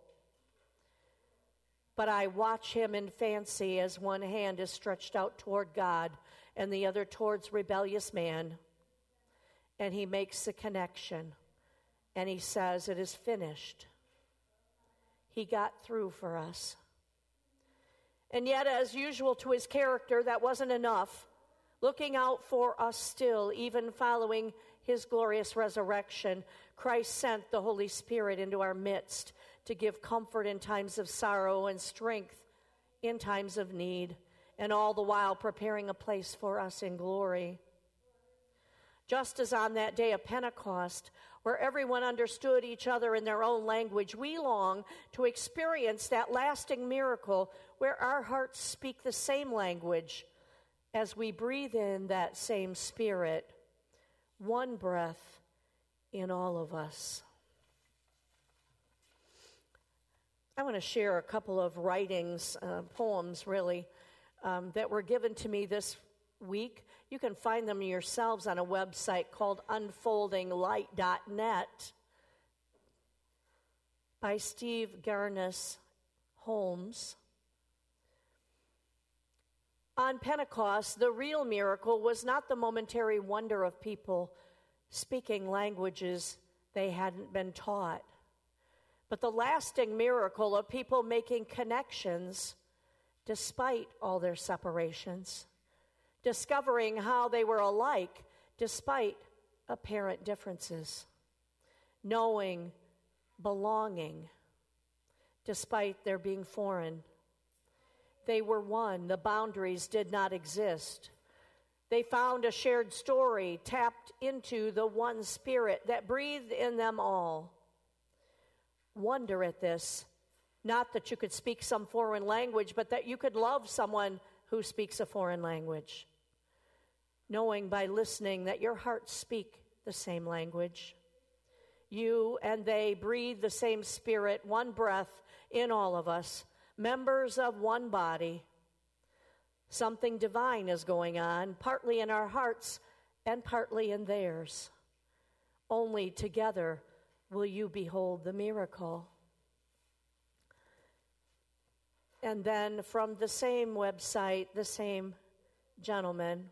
But I watch him in fancy as one hand is stretched out toward God and the other towards rebellious man. And he makes the connection, and he says, it is finished. He got through for us. And yet, as usual to his character, that wasn't enough. Looking out for us still, even following his glorious resurrection, Christ sent the Holy Spirit into our midst to give comfort in times of sorrow and strength in times of need, and all the while preparing a place for us in glory. Just as on that day of Pentecost, where everyone understood each other in their own language, we long to experience that lasting miracle where our hearts speak the same language as we breathe in that same Spirit, one breath in all of us. I want to share a couple of writings, poems really, that were given to me this week. You can find them yourselves on a website called unfoldinglight.net by Steve Garnis Holmes. On Pentecost, the real miracle was not the momentary wonder of people speaking languages they hadn't been taught, but the lasting miracle of people making connections despite all their separations, discovering how they were alike despite apparent differences, knowing, belonging, despite their being foreign. They were one. The boundaries did not exist. They found a shared story, tapped into the one spirit that breathed in them all. Wonder at this, not that you could speak some foreign language, but that you could love someone who speaks a foreign language. Knowing by listening that your hearts speak the same language. You and they breathe the same spirit, one breath in all of us, members of one body. Something divine is going on, partly in our hearts and partly in theirs. Only together will you behold the miracle. And then from the same website, the same gentleman,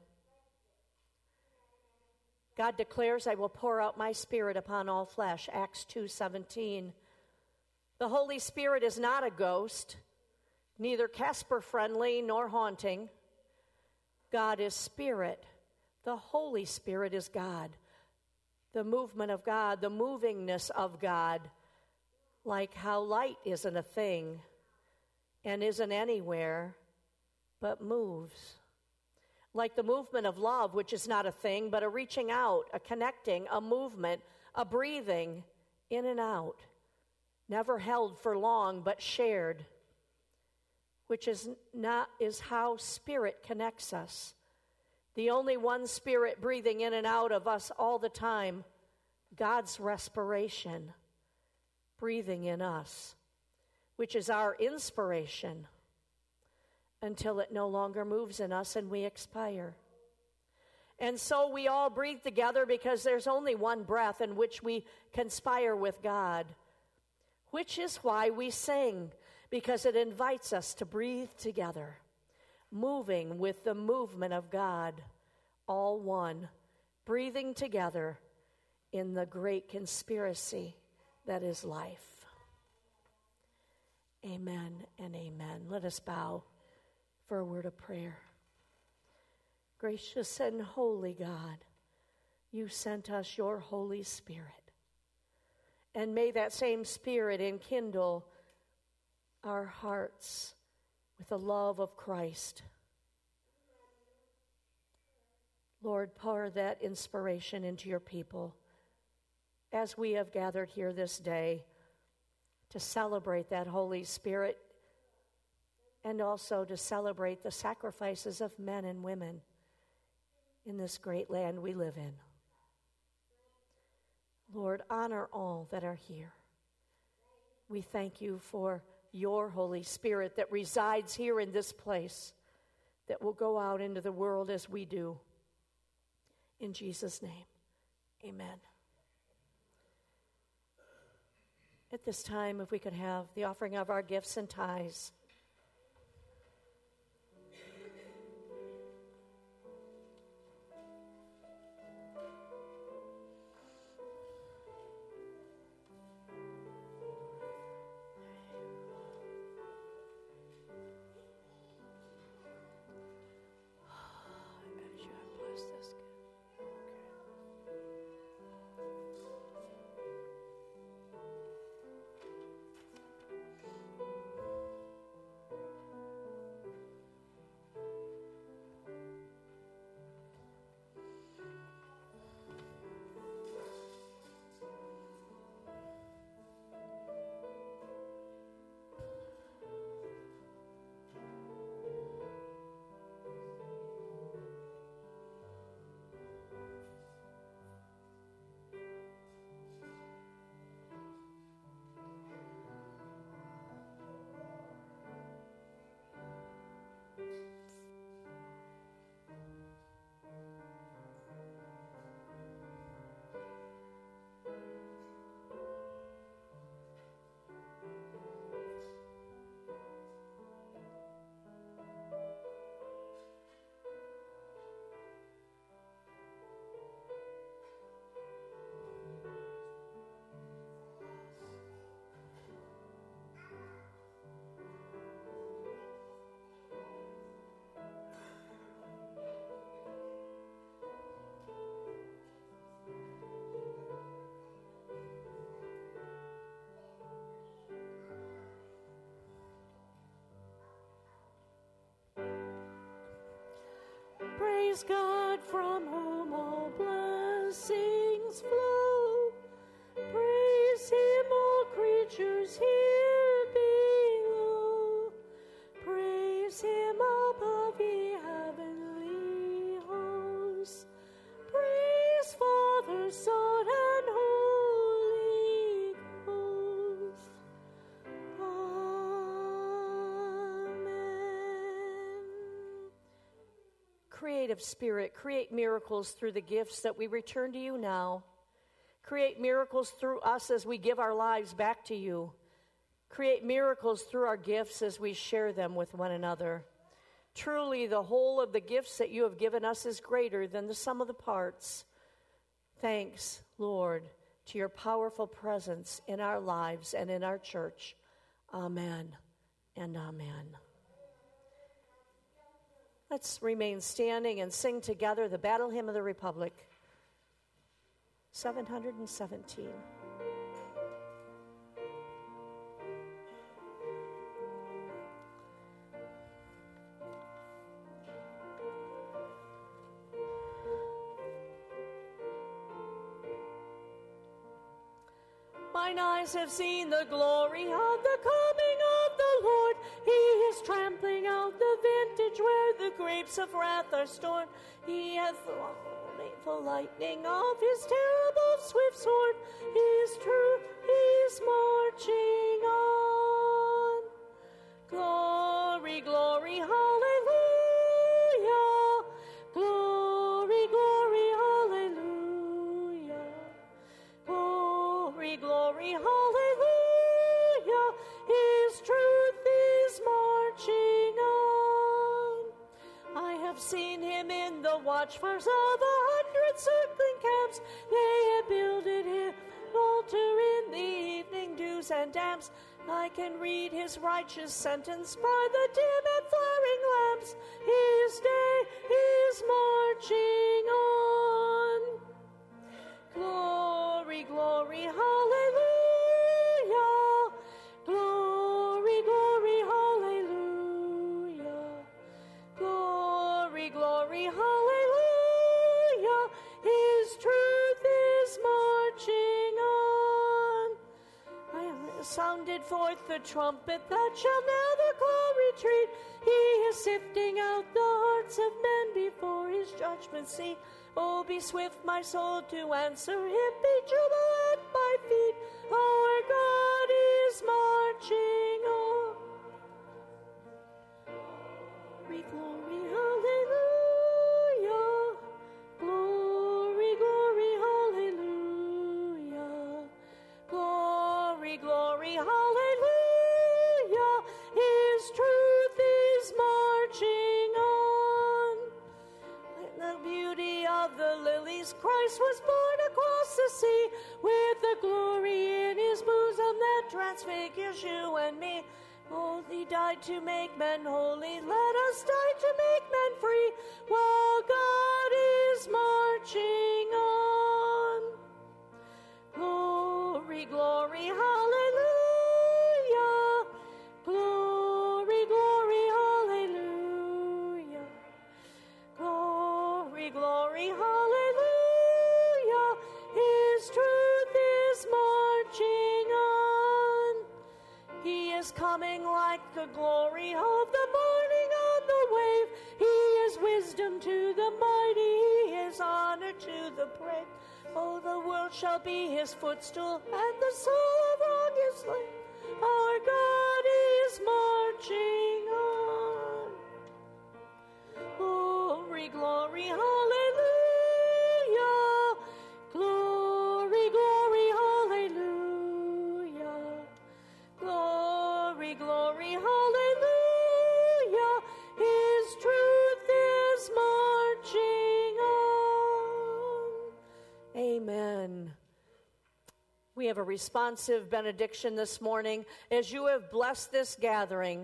God declares, I will pour out my spirit upon all flesh, Acts 2:17. The Holy Spirit is not a ghost, neither Casper-friendly nor haunting. God is spirit. The Holy Spirit is God. The movement of God, the movingness of God, like how light isn't a thing and isn't anywhere, but moves. Like the movement of love, which is not a thing, but a reaching out, a connecting, a movement, a breathing in and out, never held for long, but shared, which is how spirit connects us. The only one spirit breathing in and out of us all the time, God's respiration, breathing in us, which is our inspiration, until it no longer moves in us and we expire. And so we all breathe together because there's only one breath in which we conspire with God, which is why we sing, because it invites us to breathe together, moving with the movement of God, all one, breathing together in the great conspiracy that is life. Amen and amen. Let us bow for a word of prayer. Gracious and holy God, you sent us your Holy Spirit. And may that same Spirit enkindle our hearts with the love of Christ. Lord, pour that inspiration into your people as we have gathered here this day to celebrate that Holy Spirit and also to celebrate the sacrifices of men and women in this great land we live in. Lord, honor all that are here. We thank you for your Holy Spirit that resides here in this place, that will go out into the world as we do. In Jesus' name, amen. At this time, if we could have the offering of our gifts and tithes. Praise God from whom all blessings flow. Praise Him, all creatures here below. Praise Him above, ye heavenly hosts. Praise Father, Son, and Holy Ghost. Amen. Creative Spirit, create miracles through the gifts that we return to you now. Create miracles through us as we give our lives back to you. Create miracles through our gifts as we share them with one another. Truly, the whole of the gifts that you have given us is greater than the sum of the parts. Thanks, Lord, to your powerful presence in our lives and in our church. Amen and amen. Let's remain standing and sing together the Battle Hymn of the Republic, 717. Mine eyes have seen the glory of the coming of the Lord. He is trampling out the vintage where the grapes of wrath are stored. He hath the lightning of his terrible swift sword. His truth is marching on. Glory, glory, hallelujah. Glory, glory, hallelujah. Glory, glory, hallelujah. His truth is marching on. I have seen him in the watchfires of 100 circling camps. They have builded him an altar in the evening dews and damps. I can read his righteous sentence by the dim and flaring lamps. His day is marching on. Glory, glory, hallelujah. Glory, glory, hallelujah. Glory, glory, hallelujah. His truth is marching on. I have sounded forth the trumpet that shall never call retreat. He is sifting out the hearts of men before his judgment seat. Oh, be swift, my soul, to answer him. Be jubilant at my feet. Our God is marching on. Glory, glory, hallelujah. Glory, glory, hallelujah. Glory, glory, hallelujah. His truth is marching on. The beauty of the lilies, Christ was born across the sea, with the glory in his bosom that transfigures you and me. Oh, he died to make men holy, let us die to make men free, while God is marching on. Glory, glory, hallelujah. Glory, glory, hallelujah. Glory, glory, hallelujah. His truth is marching on. He is coming like the glory of the morning on the wave. He is wisdom to the mighty. He is honor to the brave. Oh, the world shall be his footstool, and the soul of wrong his slave. Our God is marching on. Glory, glory, hallelujah. Glory, glory, hallelujah. Glory, glory, hallelujah. His truth is marching on. Amen. We have a responsive benediction this morning. As you have blessed this gathering,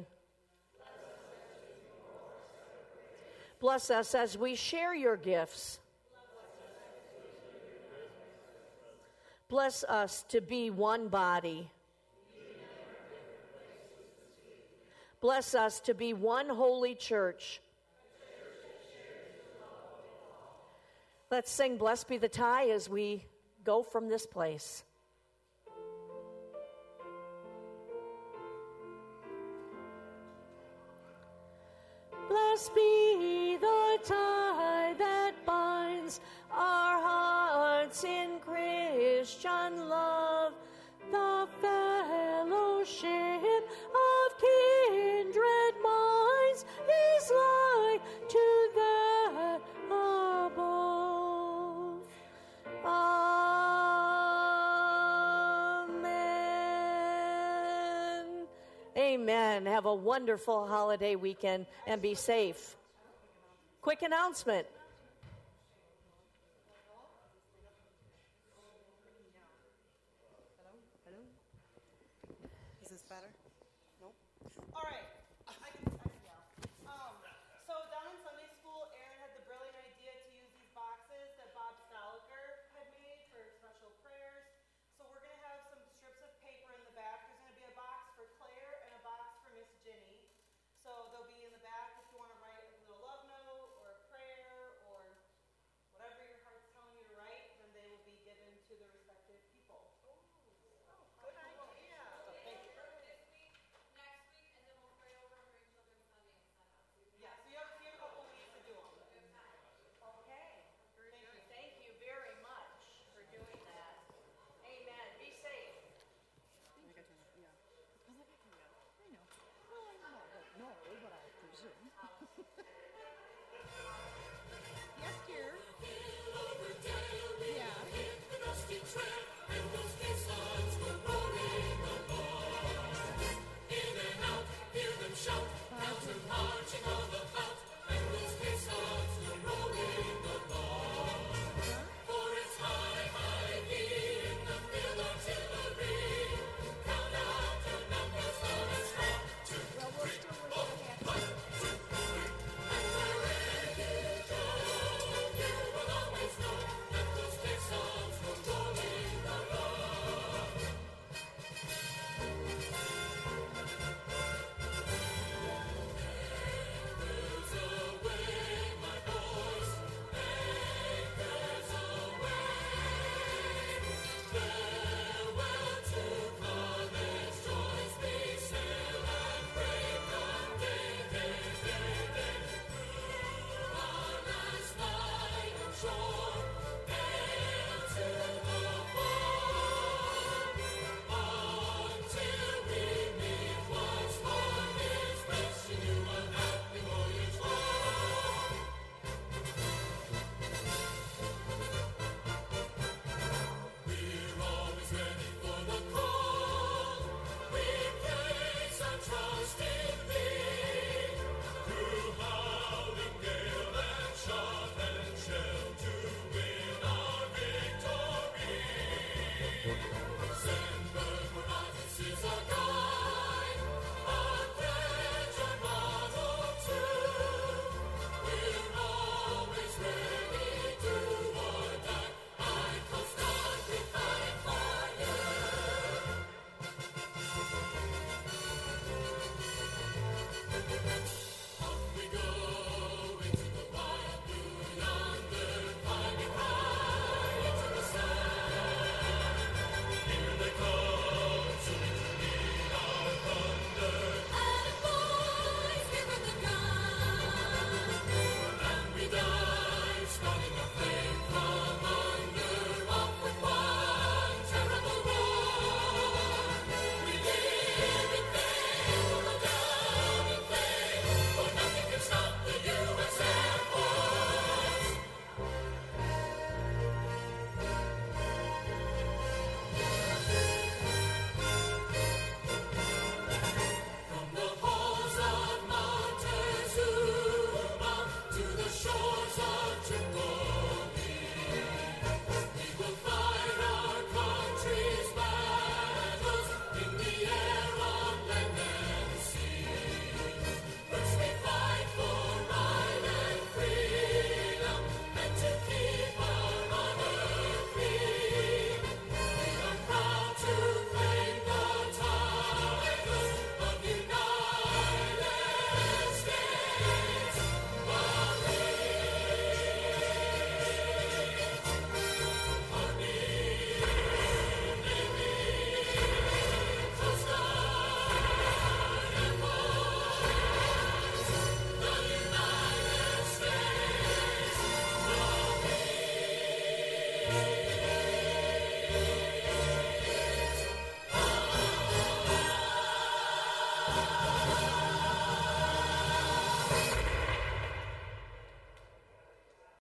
bless us as we share your gifts. Bless us to be one body. Bless us to be one holy church. Let's sing Blessed Be the Tie as we go from this place. Blessed be the tie that binds our hearts in Christian love, the fellowship of kindred minds is like to that above. Amen. Amen. Have a wonderful holiday weekend and be safe. Quick announcement.